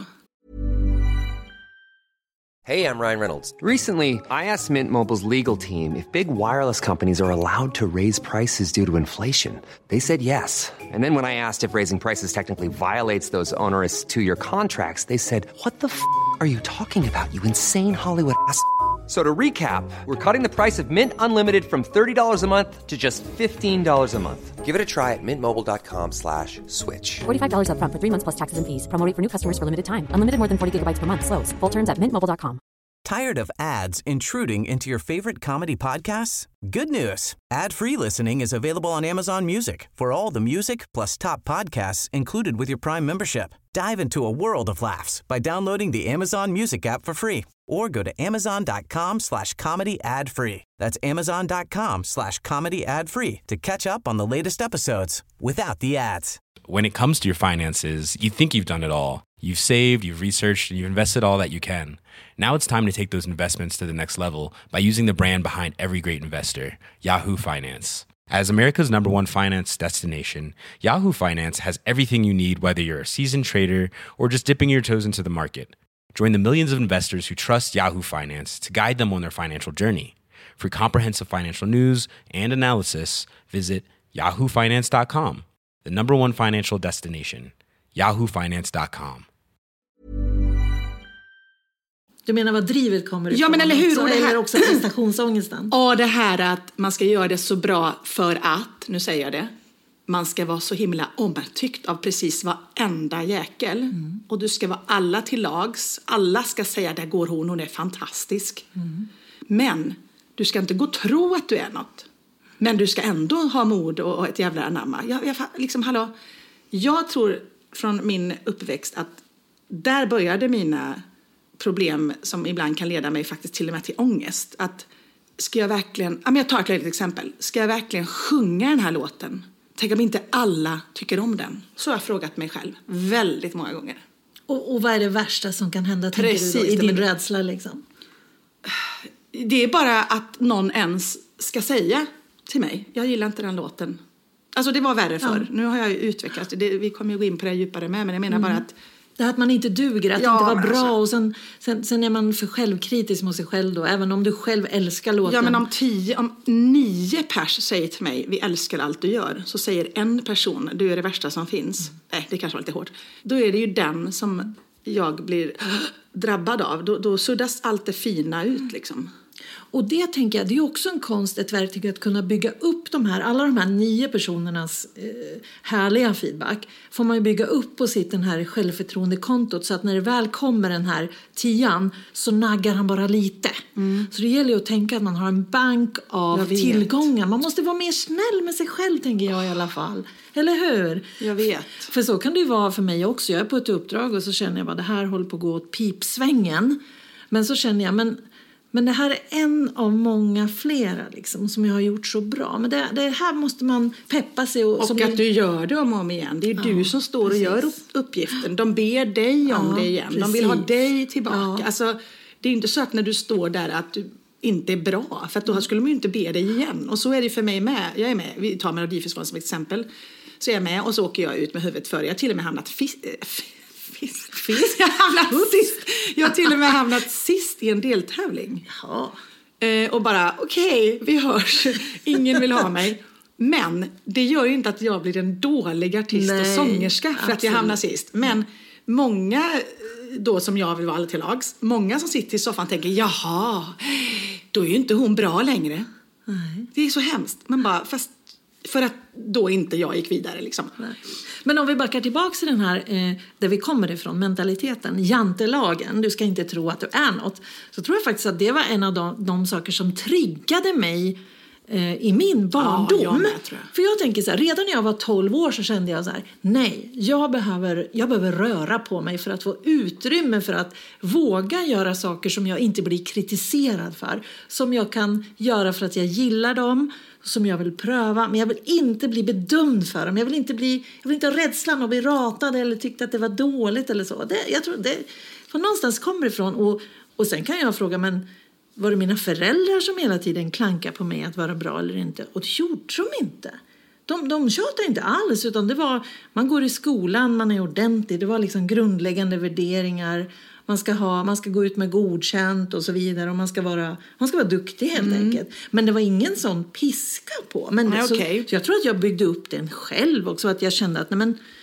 Hey, I'm Ryan Reynolds. Recently, I asked Mint Mobile's legal team if big wireless companies are allowed to raise prices due to inflation. They said yes. And then when I asked if raising prices technically violates those onerous two-year contracts, they said, "What the f*** are you talking about, you insane Hollywood ass?" So to recap, we're cutting the price of Mint Unlimited from $30 a month to just $15 a month. Give it a try at mintmobile.com/switch. $45 up front for 3 months plus taxes and fees. Promo rate for new customers for limited time. Unlimited more than 40 gigabytes per month. Slows full terms at mintmobile.com. Tired of ads intruding into your favorite comedy podcasts? Good news. Ad-free listening is available on Amazon Music for all the music plus top podcasts included with your Prime membership. Dive into a world of laughs by downloading the Amazon Music app for free or go to amazon.com/comedy ad-free. That's amazon.com/comedy ad-free to catch up on the latest episodes without the ads. When it comes to your finances, you think you've done it all. You've saved, you've researched, and you've invested all that you can. Now it's time to take those investments to the next level by using the brand behind every great investor, Yahoo Finance. As America's #1 finance destination, Yahoo Finance has everything you need, whether you're a seasoned trader or just dipping your toes into the market. Join the millions of investors who trust Yahoo Finance to guide them on their financial journey. For comprehensive financial news and analysis, visit yahoofinance.com, the #1 financial destination, yahoofinance.com. Du menar vad drivet kommer ifrån? Ja, men eller hur? Och det här... Eller också prestationsångesten. Och det här att man ska göra det så bra för att, nu säger jag det, man ska vara så himla omtyckt av precis varenda jäkel. Mm. Och du ska vara alla till lags. Alla ska säga, där går hon är fantastisk. Mm. Men du ska inte gå och tro att du är något. Men du ska ändå ha mod och ett jävla anamma. Jag tror från min uppväxt att där började mina problem som ibland kan leda mig faktiskt till och med till ångest. Att ska jag verkligen, jag tar ett litet exempel. Ska jag verkligen sjunga den här låten? Tänk om inte alla tycker om den. Så har jag frågat mig själv väldigt många gånger. Och vad är det värsta som kan hända, precis, tänker du då, i din rädsla liksom? Det är bara att någon ens ska säga till mig, jag gillar inte den låten. Alltså det var värre förr. Nu har jag ju utvecklats. Vi kommer ju gå in på det djupare med, men jag menar bara att det här att man inte duger, att det inte var bra. Och sen är man för självkritisk mot sig själv då. Även om du själv älskar låten. Ja, men om 9 pers säger till mig, vi älskar allt du gör. Så säger en person, du är det värsta som finns. Nej, det kanske var lite hårt. Då är det ju den som jag blir drabbad av. Då suddas allt det fina ut liksom. Och det tänker jag, det är också en konst, ett verktyg att kunna bygga upp alla de här 9 personernas härliga feedback. Får man ju bygga upp på sitt den här självförtroendekontot, så att när det väl kommer den här 10 så naggar han bara lite. Mm. Så det gäller ju att tänka att man har en bank av tillgångar. Man måste vara mer snäll med sig själv, tänker jag i alla fall. Eller hur? Jag vet. För så kan det ju vara för mig också. Jag är på ett uppdrag och så känner jag bara, det här håller på att gå åt pipsvängen. Men så känner jag, men det här är en av många flera liksom, som jag har gjort så bra. Men det här måste man peppa sig. Och att du gör det om igen. Det är du som står och gör uppgiften. De ber dig om det igen. Precis. De vill ha dig tillbaka. Ja. Alltså, det är inte så att när du står där att du inte är bra. För att då skulle man ju inte be dig igen. Och så är det för mig med. Jag är med. Vi tar Melodifestivalen som exempel. Så är jag med och så åker jag ut med huvudet före. Jag har till och med hamnat Jag har till och med hamnat sist i en deltävling. Ja. Och bara, okej, vi hörs. Ingen vill ha mig. Men det gör ju inte att jag blir en dålig artist och sångerska för att jag hamnar sist. Men många då som jag vill vara alla till lags, många som sitter i soffan tänker, jaha, då är ju inte hon bra längre. Nej. Det är så hemskt. Man bara, fast för att då inte jag gick vidare liksom. Nej. Men om vi backar tillbaka till den här där vi kommer ifrån, mentaliteten, jantelagen, du ska inte tro att du är något. Så tror jag faktiskt att det var en av de saker som triggade mig i min barndom. Ja, jag med, tror jag. För jag tänker så här, redan när jag var 12 år så kände jag så här, nej, jag behöver röra på mig för att få utrymme för att våga göra saker som jag inte blir kritiserad för. Som jag kan göra för att jag gillar dem, som jag vill pröva, men jag vill inte bli bedömd för dem. Jag vill inte ha rädslan att bli ratad eller tyckte att det var dåligt eller så. Jag tror det från någonstans kommer ifrån. Och sen kan jag fråga, men var det mina föräldrar som hela tiden klankar på mig att vara bra eller inte? Och det gjorde de inte. De tjatar inte alls, utan det var, man går i skolan, man är ordentlig. Det var liksom grundläggande värderingar. Man ska gå ut med godkänt och så vidare. Och man ska vara duktig helt enkelt. Men det var ingen sån piska på. Men Nej, så jag tror att jag byggde upp den själv också. Att jag kände att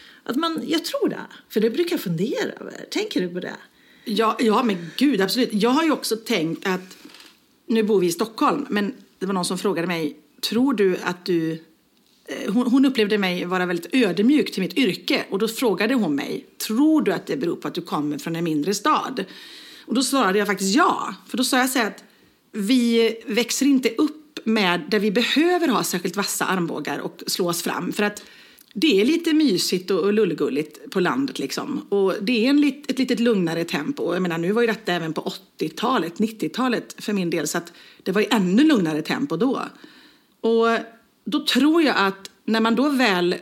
jag tror det. För det brukar jag fundera över. Tänker du på det? Ja, men gud, absolut. Jag har ju också tänkt att, nu bor vi i Stockholm, men det var någon som frågade mig, tror du att du... Hon upplevde mig vara väldigt ödmjuk till mitt yrke. Och då frågade hon mig, tror du att det beror på att du kommer från en mindre stad? Och då svarade jag faktiskt ja. För då sa jag så här att vi växer inte upp med där vi behöver ha särskilt vassa armbågar och slå oss fram. För att det är lite mysigt och lullgulligt på landet liksom. Och det är ett litet lugnare tempo. Jag menar, nu var ju detta även på 80-talet, 90-talet för min del. Så att det var ju ännu lugnare tempo då. Och då tror jag att när man då väl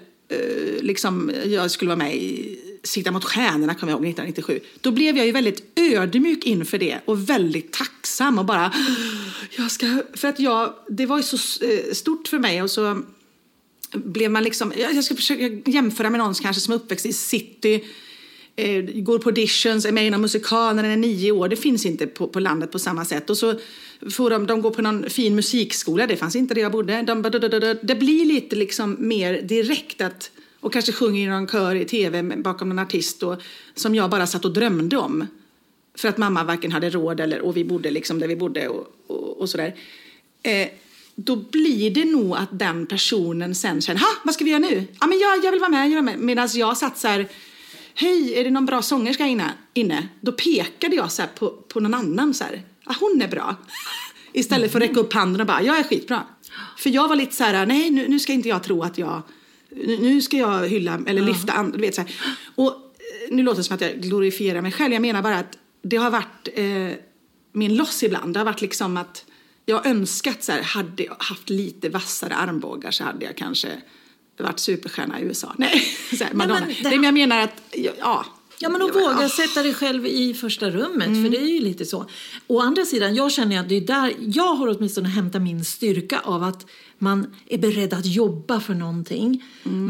jag skulle vara med i Sikta mot stjärnorna, kommer jag ihåg, 1997. Då blev jag ju väldigt ödmjuk inför det och väldigt tacksam och bara för att det var ju så stort för mig. Och så blev man liksom, jag ska försöka jämföra med någon kanske som är uppväxt i city, går på auditions, är med i någon musikal när den är 9 år. Det finns inte på landet på samma sätt. Och så får de gå på någon fin musikskola. Det fanns inte där jag bodde. Det blir lite liksom mer direkt att, och kanske sjunger i någon kör i tv bakom någon artist och, som jag bara satt och drömde om. För att mamma varken hade råd och vi bodde liksom där vi bodde och sådär. Då blir det nog att den personen sen känner, vad ska vi göra nu? Ja, men jag vill vara med. Medan jag satt så här, hej, är det någon bra sångerska inne? Då pekade jag så här på någon annan så här, hon är bra. Istället för att räcka upp handen och bara, jag är skitbra. För jag var lite så här, nej, nu ska inte jag tro att nu ska jag hylla eller lyfta andra, du vet så här. Och nu låter det som att jag glorifierar mig själv. Jag menar bara att det har varit min loss ibland. Det har varit liksom att jag önskat så här, hade jag haft lite vassare armbågar så hade jag kanske varit superstjärna i USA. Nej, så här, Madonna. Men jag menar att, Ja, men att våga sätta dig själv i första rummet, för det är ju lite så. Å andra sidan, jag känner att det är där jag har åtminstone hämtat min styrka av att man är beredd att jobba för någonting.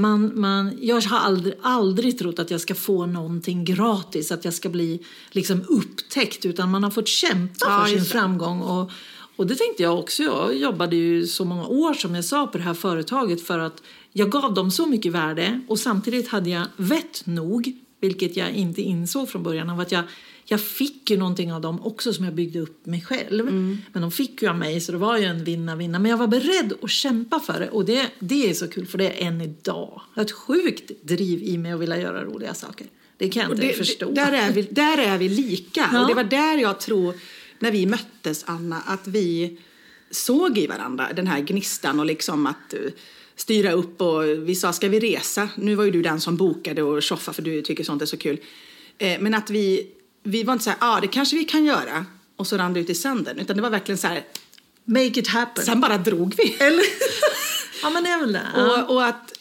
Jag har aldrig trott att jag ska få någonting gratis, att jag ska bli liksom upptäckt, utan man har fått kämpa för sin framgång. Och det tänkte jag också. Jag jobbade ju så många år som jag sa på det här företaget för att jag gav dem så mycket värde, och samtidigt hade jag vett nog, vilket jag inte insåg från början, av att jag fick ju någonting av dem också som jag byggde upp mig själv. Men de fick ju av mig, så det var ju en vinna. Men jag var beredd att kämpa för det. Och det är så kul, för det är än idag. Jag har ett sjukt driv i mig att vilja göra roliga saker. Det kan jag inte förstå. Där är vi lika. Ja. Och det var där jag tror, när vi möttes, Anna, att vi såg i varandra den här gnistan och liksom att styra upp, och vi sa, ska vi resa? Nu var ju du den som bokade och tjoffa, för du tycker sånt är så kul. Men att vi var inte så här, det kanske vi kan göra, och så rann det ut i sanden, utan det var verkligen så här, make it happen. Sen bara drog vi. Eller? Ja, men det är väl det. Ja. Och att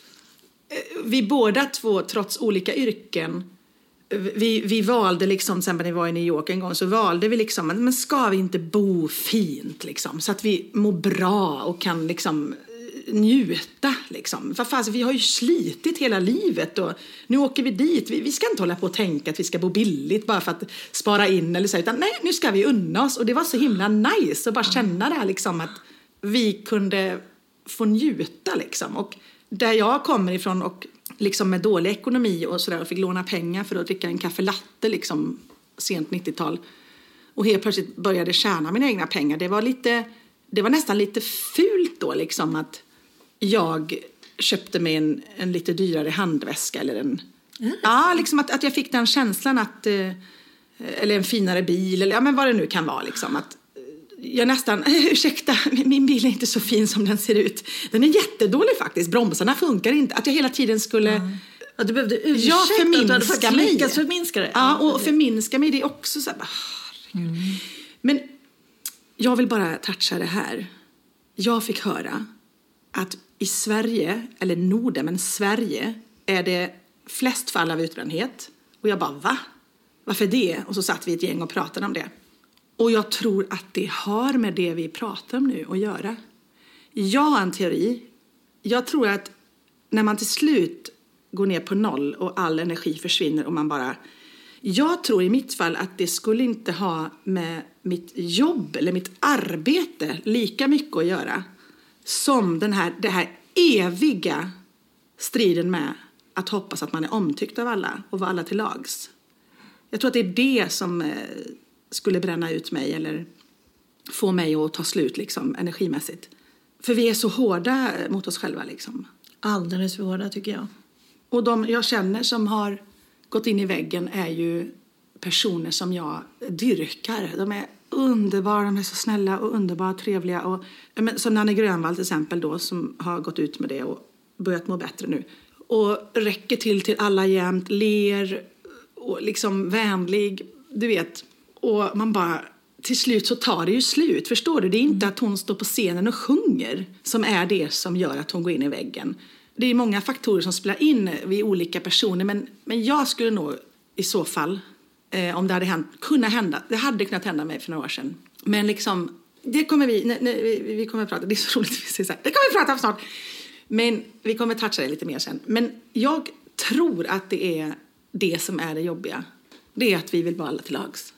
vi båda två, trots olika yrken, vi valde liksom, sen när vi var i New York en gång, så valde vi liksom, men ska vi inte bo fint liksom, så att vi mår bra och kan liksom njuta liksom. För fan, vi har ju slitit hela livet och nu åker vi dit. Vi ska inte hålla på och tänka att vi ska bo billigt bara för att spara in eller så, utan nej, nu ska vi unna oss. Och det var så himla nice att bara känna det här liksom, att vi kunde få njuta liksom. Och där jag kommer ifrån och liksom med dålig ekonomi och sådär, och fick låna pengar för att dricka en kaffe latte liksom sent 90-tal. Och helt plötsligt började tjäna mina egna pengar. Det var nästan lite fult då liksom, att jag köpte mig en lite dyrare handväska eller liksom att jag fick den känslan att eller en finare bil eller men vad det nu kan vara liksom, att jag nästan, ursäkta, min bil är inte så fin som den ser ut. Den är jättedålig faktiskt. Bromsarna funkar inte. Att jag hela tiden skulle... Ja, du behövde förminska mig. Ja, och förminska mig, det är också så här... Men jag vill bara toucha det här. Jag fick höra att i Sverige, eller Norden, men Sverige, är det flest fall av utbrändhet. Och jag bara, va? Varför det? Och så satt vi ett gäng och pratade om det. Och jag tror att det har med det vi pratar om nu att göra. Jag har en teori. Jag tror att när man till slut går ner på noll och all energi försvinner och man bara... Jag tror i mitt fall att det skulle inte ha med mitt jobb eller mitt arbete lika mycket att göra som det här eviga striden med att hoppas att man är omtyckt av alla och vara alla till lags. Jag tror att det är det som skulle bränna ut mig eller få mig att ta slut liksom, energimässigt. För vi är så hårda mot oss själva liksom. Alldeles för hårda tycker jag. Och de jag känner som har gått in i väggen är ju personer som jag dyrkar. De är underbara, de är så snälla och underbara, trevliga. Och, som Nanne Grönvall till exempel då, som har gått ut med det och börjat må bättre nu. Och räcker till alla jämt, ler och liksom vänlig, du vet. Och man bara, till slut så tar det ju slut, förstår du? Det är inte att hon står på scenen och sjunger som är det som gör att hon går in i väggen. Det är många faktorer som spelar in vid olika personer. Men jag skulle nog i så fall, om det hade kunnat hända. Det hade kunnat hända mig för några år sedan. Men liksom, det kommer vi kommer att prata. Det är så roligt att vi säger. Det kommer vi prata om snart. Men vi kommer att toucha det lite mer sen. Men jag tror att det är det som är det jobbiga. Det är att vi vill vara alla till lags.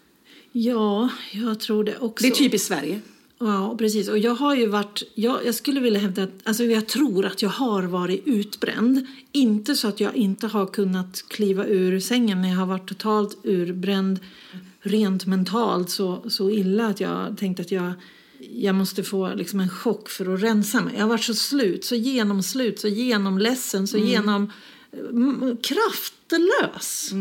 Ja, jag tror det också. Det är typiskt Sverige. Ja, precis. Och jag har ju varit... Jag skulle vilja hävda att... Alltså jag tror att jag har varit utbränd. Inte så att jag inte har kunnat kliva ur sängen. Men jag har varit totalt urbränd. Rent mentalt så illa att jag tänkte att jag måste få liksom en chock för att rensa mig. Jag har varit så slut, så genomledsen, så kraftlös.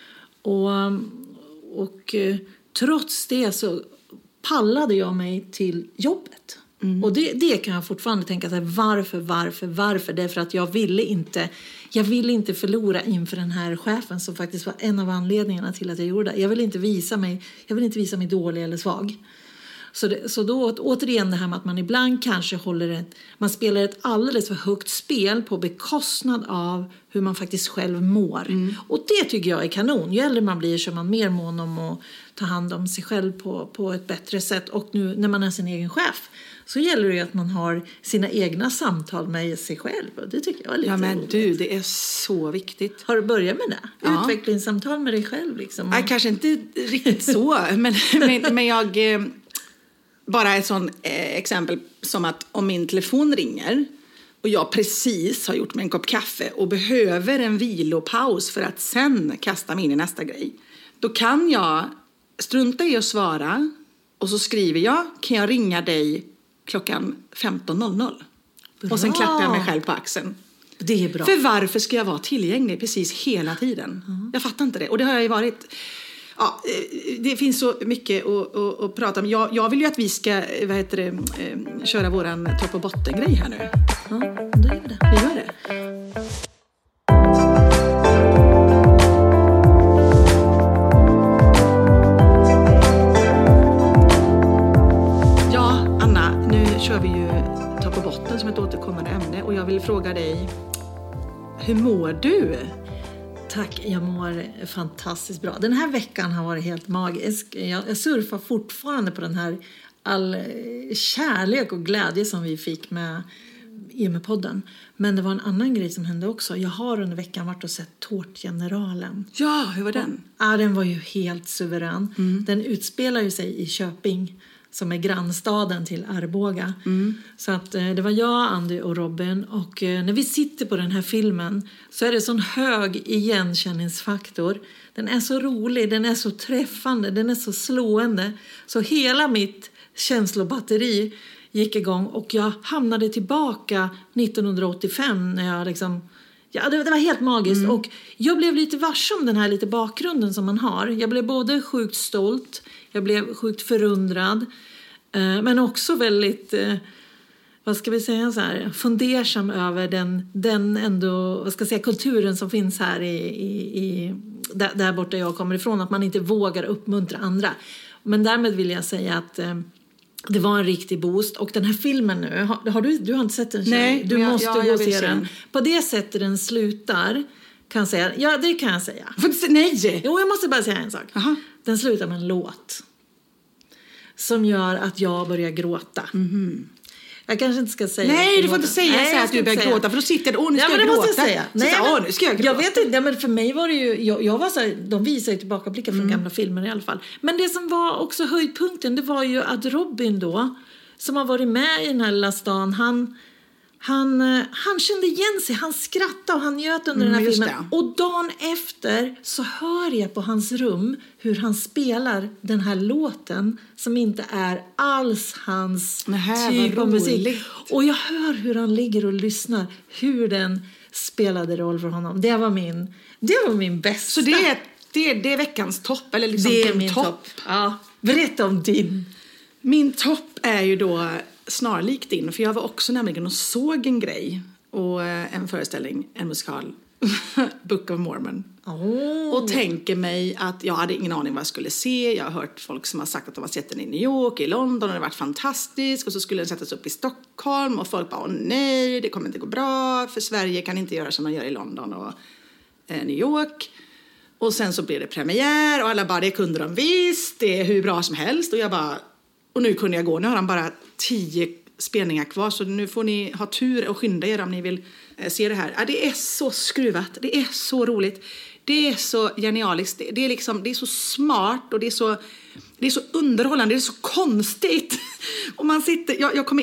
Och trots det så pallade jag mig till jobbet. Och det kan jag fortfarande tänka sig. Varför? Det är för att jag ville inte förlora inför den här chefen som faktiskt var en av anledningarna till att jag gjorde det. Jag vill inte visa mig dålig eller svag. Så då återigen det här med att man ibland kanske man spelar ett alldeles för högt spel på bekostnad av hur man faktiskt själv mår. Och det tycker jag är kanon. Ju äldre man blir så är man mer mån om att ta hand om sig själv på ett bättre sätt. Och nu när man är sin egen chef så gäller det ju att man har sina egna samtal med sig själv. Och det tycker jag är lite roligt. Du, det är så viktigt. Har du börjat med det? Ja. Utvecklingssamtal med dig själv liksom. Nej, kanske inte riktigt så. men jag... Bara ett sånt exempel som att om min telefon ringer och jag precis har gjort mig en kopp kaffe och behöver en vilopaus för att sen kasta mig in i nästa grej. Då kan jag strunta i att svara och så skriver jag, kan jag ringa dig klockan 15.00? Och sen klappar jag mig själv på axeln. Det är bra. För varför ska jag vara tillgänglig precis hela tiden? Jag fattar inte det. Och det har jag ju varit... Ja, det finns så mycket att prata om. Jag vill ju att vi ska köra våran topp- och bottengrej här nu. Ja, då gör vi det. Vi gör det. Ja, Anna, nu kör vi ju topp- och botten som ett återkommande ämne. Och jag vill fråga dig, hur mår du? Tack, jag mår fantastiskt bra. Den här veckan har varit helt magisk. Jag surfar fortfarande på den här all kärlek och glädje som vi fick med i och med podden. Men det var en annan grej som hände också. Jag har under veckan varit och sett Tårtgeneralen. Ja, hur var den? Ja, den var ju helt suverän. Den utspelar ju sig i Köping, som är grannstaden till Arboga. Så att det var jag, Andy och Robin. Och när vi sitter på den här filmen så är det sån hög igenkänningsfaktor. Den är så rolig, den är så träffande, den är så slående. Så hela mitt känslobatteri gick igång och jag hamnade tillbaka 1985 när jag liksom... Ja, det var helt magiskt. Och jag blev lite varse om den här lite bakgrunden som man har. Jag blev både sjukt stolt, jag blev sjukt förundrad. Men också väldigt, vad ska vi säga så här, fundersam över den ändå, vad ska jag säga, kulturen som finns här där borta jag kommer ifrån. Att man inte vågar uppmuntra andra. Men därmed vill jag säga att... Det var en riktig boost. Och den här filmen nu, du har inte sett den? Nej, du måste gå se den. den. På det sättet den slutar, kan jag säga. Ja, det kan jag säga. Nej! Jo, jag måste bara säga en sak. Aha. Den slutar med en låt. Som gör att jag börjar gråta. Jag kanske inte ska säga... Nej, du får inte säga så att du börjar gråta. För då sitter du, nu ska jag gråta. Säga. Nej, nu ska jag gråta. Jag vet inte, men för mig var det ju... Jag var så här, de visar ju tillbakablickar från gamla filmer i alla fall. Men det som var också höjdpunkten, det var ju att Robin då, som har varit med i den här lilla stan, han kände igen sig, han skrattade och han njöt under den här filmen. Det. Och dagen efter så hör jag på hans rum hur han spelar den här låten som inte är alls hans typ av musik. Och jag hör hur han ligger och lyssnar, hur den spelade roll för honom. Det var min bästa. Så det är veckans topp, eller liksom det är din min topp. Ja, berätta om din. Min topp är ju då snarlikt din, för jag var också nämligen och såg en grej och en föreställning, en musikal, Book of Mormon. Och tänker mig att jag hade ingen aning vad jag skulle se. Jag har hört folk som har sagt att de har sett den i New York, i London, och det har varit fantastisk. Och så skulle den sättas upp i Stockholm och folk bara, nej, det kommer inte gå bra, för Sverige kan inte göra som man gör i London och New York. Och sen så blev det premiär och alla bara, det kunde de visst, det är hur bra som helst. Och jag bara, och nu kunde jag gå, nu har han bara 10 spelningar kvar, så nu får ni ha tur och skynda er om ni vill se det här. Ja, det är så skruvat, det är så roligt, det är så genialiskt, det är liksom, det är så smart och det är så underhållande, det är så konstigt. Och man sitter, jag kommer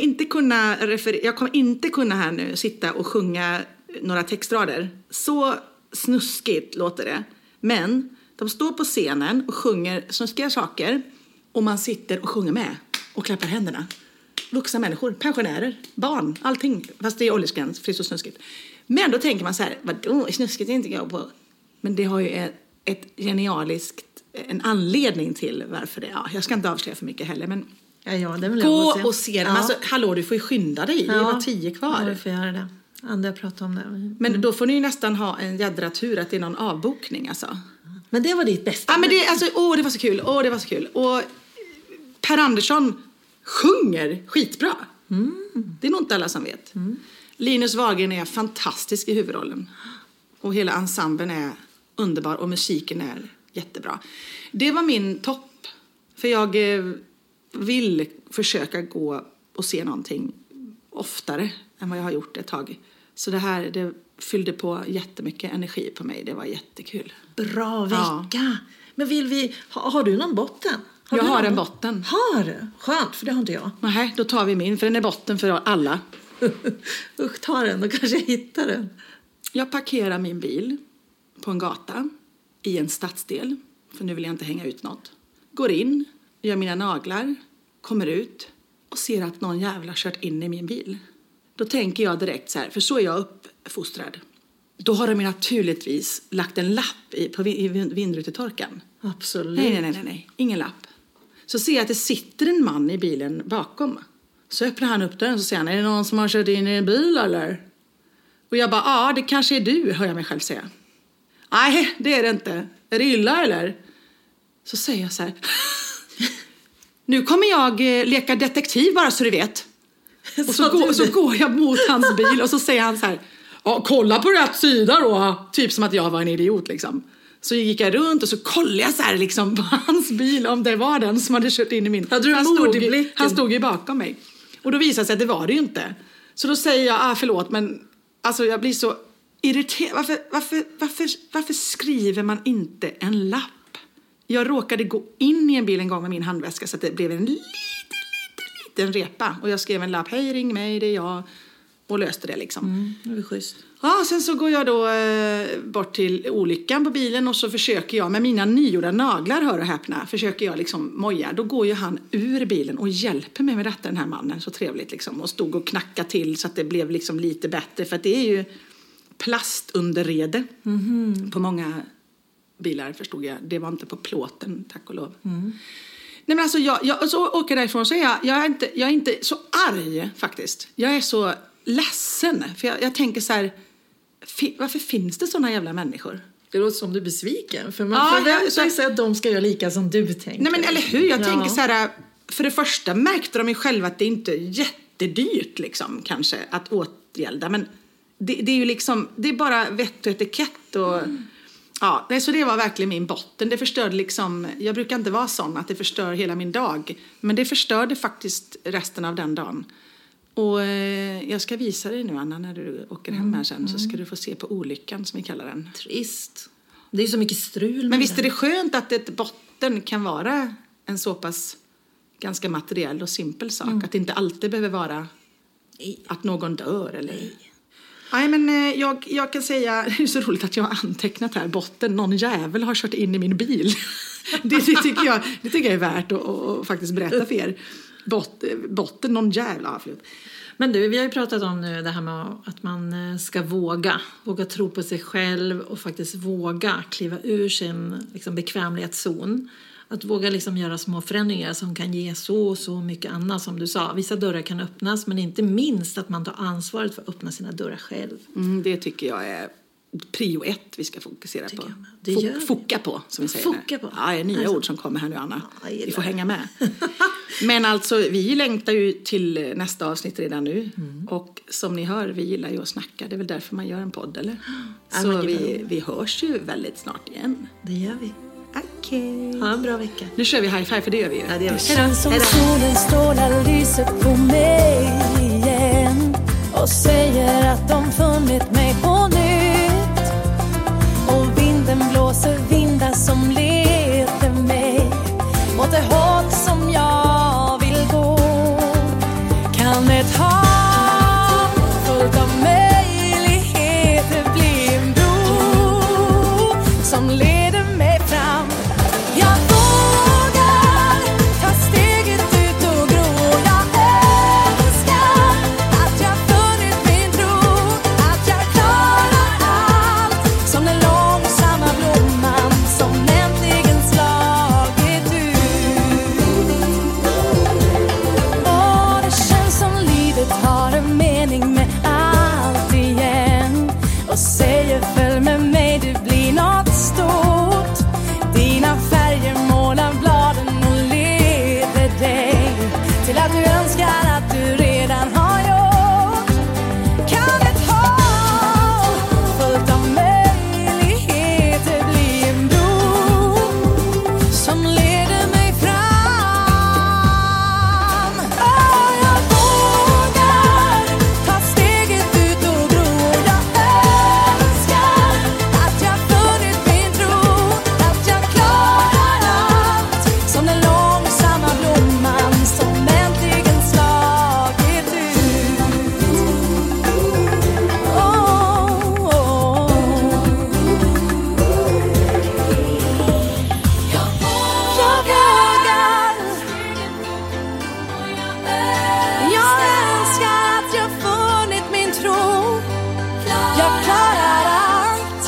inte kunna här nu sitta och sjunga några textrader. Så snuskigt låter det. Men de står på scenen och sjunger snuskiga saker. Och man sitter och sjunger med och klappar händerna. Vuxna människor, pensionärer, barn, allting. Fast det är åldersgräns, för det är så snuskigt. Men då tänker man så här, vadå, snuskigt är inte jag på. Men det har ju ett genialiskt, en anledning till varför det är. Ja, jag ska inte avslöja för mycket heller, men det vill gå jag och se den. Ja. Alltså, hallå, du får ju skynda dig. Det var 10 kvar. Ja, du får göra det. Andra pratar om det. Men då får ni ju nästan ha en jädra tur att det är någon avbokning, alltså. Men det var ditt bästa. Ja, men det, alltså, det var så kul. Det var så kul. Och Per Andersson sjunger skitbra. Det är nog inte alla som vet. Linus Wahlgren är fantastisk i huvudrollen. Och hela ensemblen är underbar och musiken är jättebra. Det var min topp. För jag vill försöka gå och se någonting oftare än vad jag har gjort ett tag. Så det fyllde på jättemycket energi på mig. Det var jättekul. Bra vecka. Ja. Men har du någon botten? Jag har en botten. Har du? Skönt, för det har inte jag. Nej, då tar vi min, för den är botten för alla. Usch, ta den, då kanske jag hittar den. Jag parkerar min bil på en gata i en stadsdel, för nu vill jag inte hänga ut något. Går in, gör mina naglar, kommer ut och ser att någon jävla kört in i min bil. Då tänker jag direkt så här, för så är jag uppfostrad. Då har de naturligtvis lagt en lapp i vindrutetorkaren. Absolut. Nej. Ingen lapp. Så ser jag att det sitter en man i bilen bakom. Så öppnar han upp dörren och så säger han, är det någon som har kört in i en bil eller? Och jag bara, ja, det kanske är du, hör jag mig själv säga. Nej, det är det inte. Är det illa eller? Så säger jag så här. Nu kommer jag leka detektiv bara så du vet. Och så går jag mot hans bil och så säger han så här. Ja, kolla på rätt sida då. Typ som att jag var en idiot liksom. Så gick jag runt och så kollade jag så här liksom på hans bil om det var den som hade kört in i min. Han stod ju bakom mig. Och då visade sig att det var det ju inte. Så då säger jag, förlåt, men alltså jag blir så irriterad. Varför skriver man inte en lapp? Jag råkade gå in i en bil en gång med min handväska så att det blev en liten repa. Och jag skrev en lapp, hej ring mig, det är jag. Och löste det liksom. Det var schysst. Ja, sen så går jag då bort till olyckan på bilen och så försöker jag med mina nygjorda naglar, hör och häpna, försöker jag liksom moja. Då går ju han ur bilen och hjälper mig med detta, den här mannen, så trevligt liksom. Och stod och knackade till så att det blev liksom lite bättre. För att det är ju plastunderrede på många bilar, förstod jag. Det var inte på plåten, tack och lov. Nej, men alltså jag så åker därifrån så jag är inte så arg faktiskt. Jag är så ledsen. För jag tänker så här, varför finns det såna jävla människor? Det låter som du är besviken. För man förväntar sig att de ska göra lika som du tänker. Nej, men eller hur? Jag tänker så här, för det första märkte de ju själva att det inte är jättedyrt liksom, kanske, att åtgälda. Men det är ju liksom, det är bara vett och etikett och... Ja, så det var verkligen min botten. Det förstörde liksom, jag brukar inte vara sån att det förstör hela min dag. Men det förstörde faktiskt resten av den dagen. Och jag ska visa dig nu, Anna, när du åker hem här sen. Så ska du få se på olyckan, som vi kallar den. Trist. Det är så mycket strul. Men visst är det skönt att ett botten kan vara en så pass ganska materiell och simpel sak. Att det inte alltid behöver vara att någon dör eller... Nej, men jag kan säga, det är så roligt att jag har antecknat här, botten, någon jävel har kört in i min bil. det tycker jag är värt att faktiskt berätta för er. Botten, någon jävel, förlåt. Men du, vi har ju pratat om nu det här med att man ska våga tro på sig själv och faktiskt våga kliva ur sin liksom, bekvämlighetszon. Att våga liksom göra små förändringar som kan ge så mycket annat, som du sa. Vissa dörrar kan öppnas, men inte minst att man tar ansvaret för att öppna sina dörrar själv. Det tycker jag är prio 1 vi ska fokusera på. Foka på, som vi säger. Foka på. Ja, det är nya ord som kommer här nu, Anna. Vi får hänga med. Men alltså, vi längtar ju till nästa avsnitt redan nu. Och som ni hör, vi gillar ju att snacka. Det är väl därför man gör en podd, eller? Så vi hörs ju väldigt snart igen. Det gör vi. Okej. Ha en bra vecka. Nu kör vi high five, för det gör vi ju. Ja, det gör vi. Det känns som solen strålar lyser på mig igen och säger att de funnit mig på nytt. Och vinden blåser vindar som leder mig åt det håll som jag vill gå. Kan ett hav fullt av möjligheter bli en bro som leder mig fram? Jag vågar ta steget ut och gro. Jag älskar att jag funnit min tro, att jag klarar allt som den långsamma blomman som äntligen slagit ut. Och det känns som livet har en mening med allt igen och säger följ med mig, det blir något stort. Dina färger målar bladen och leder dig till att du önskar att du redan har gjort. Kan ett hav fullt av möjligheter bli en bro som leder mig fram? Jag vågar ta steget ut och gro. Jag älskar att jag funnit min tro, att jag klarar allt som den långsamma blomman som äntligen slagit ut. Jag vågar. Jag älskar att jag funnit min tro. Jag klarar allt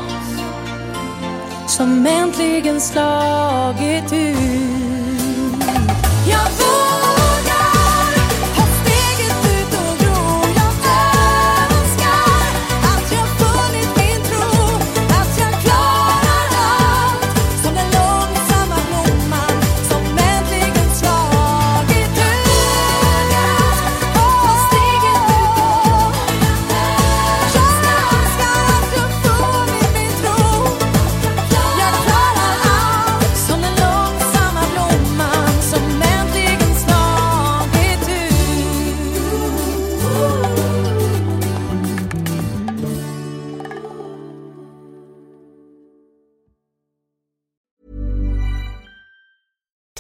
som äntligen slagit ut. Jag vågar ta steget ut och gro. Jag älskar att jag funnit min tro, att jag klarar allt som den långsamma blomman som äntligen slagit ut. Ta steget ut och jag älskar att jag funnit min tro. Jag klarar allt som den långsamma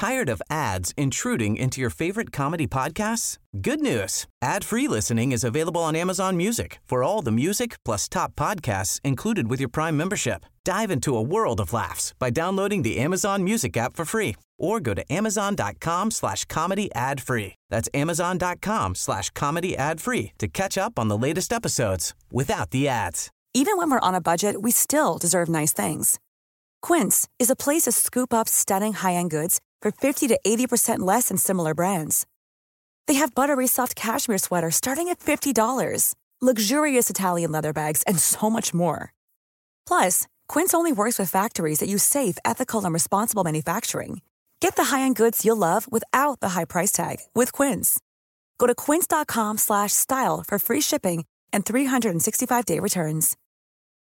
Tired of ads intruding into your favorite comedy podcasts? Good news. Ad-free listening is available on Amazon Music for all the music plus top podcasts included with your Prime membership. Dive into a world of laughs by downloading the Amazon Music app for free or go to amazon.com/comedy ad-free. That's amazon.com/comedy ad-free to catch up on the latest episodes without the ads. Even when we're on a budget, we still deserve nice things. Quince is a place to scoop up stunning high-end goods for 50 to 80% less than similar brands. They have buttery soft cashmere sweaters starting at $50, luxurious Italian leather bags, and so much more. Plus, Quince only works with factories that use safe, ethical, and responsible manufacturing. Get the high-end goods you'll love without the high price tag with Quince. Go to quince.com/style for free shipping and 365-day returns.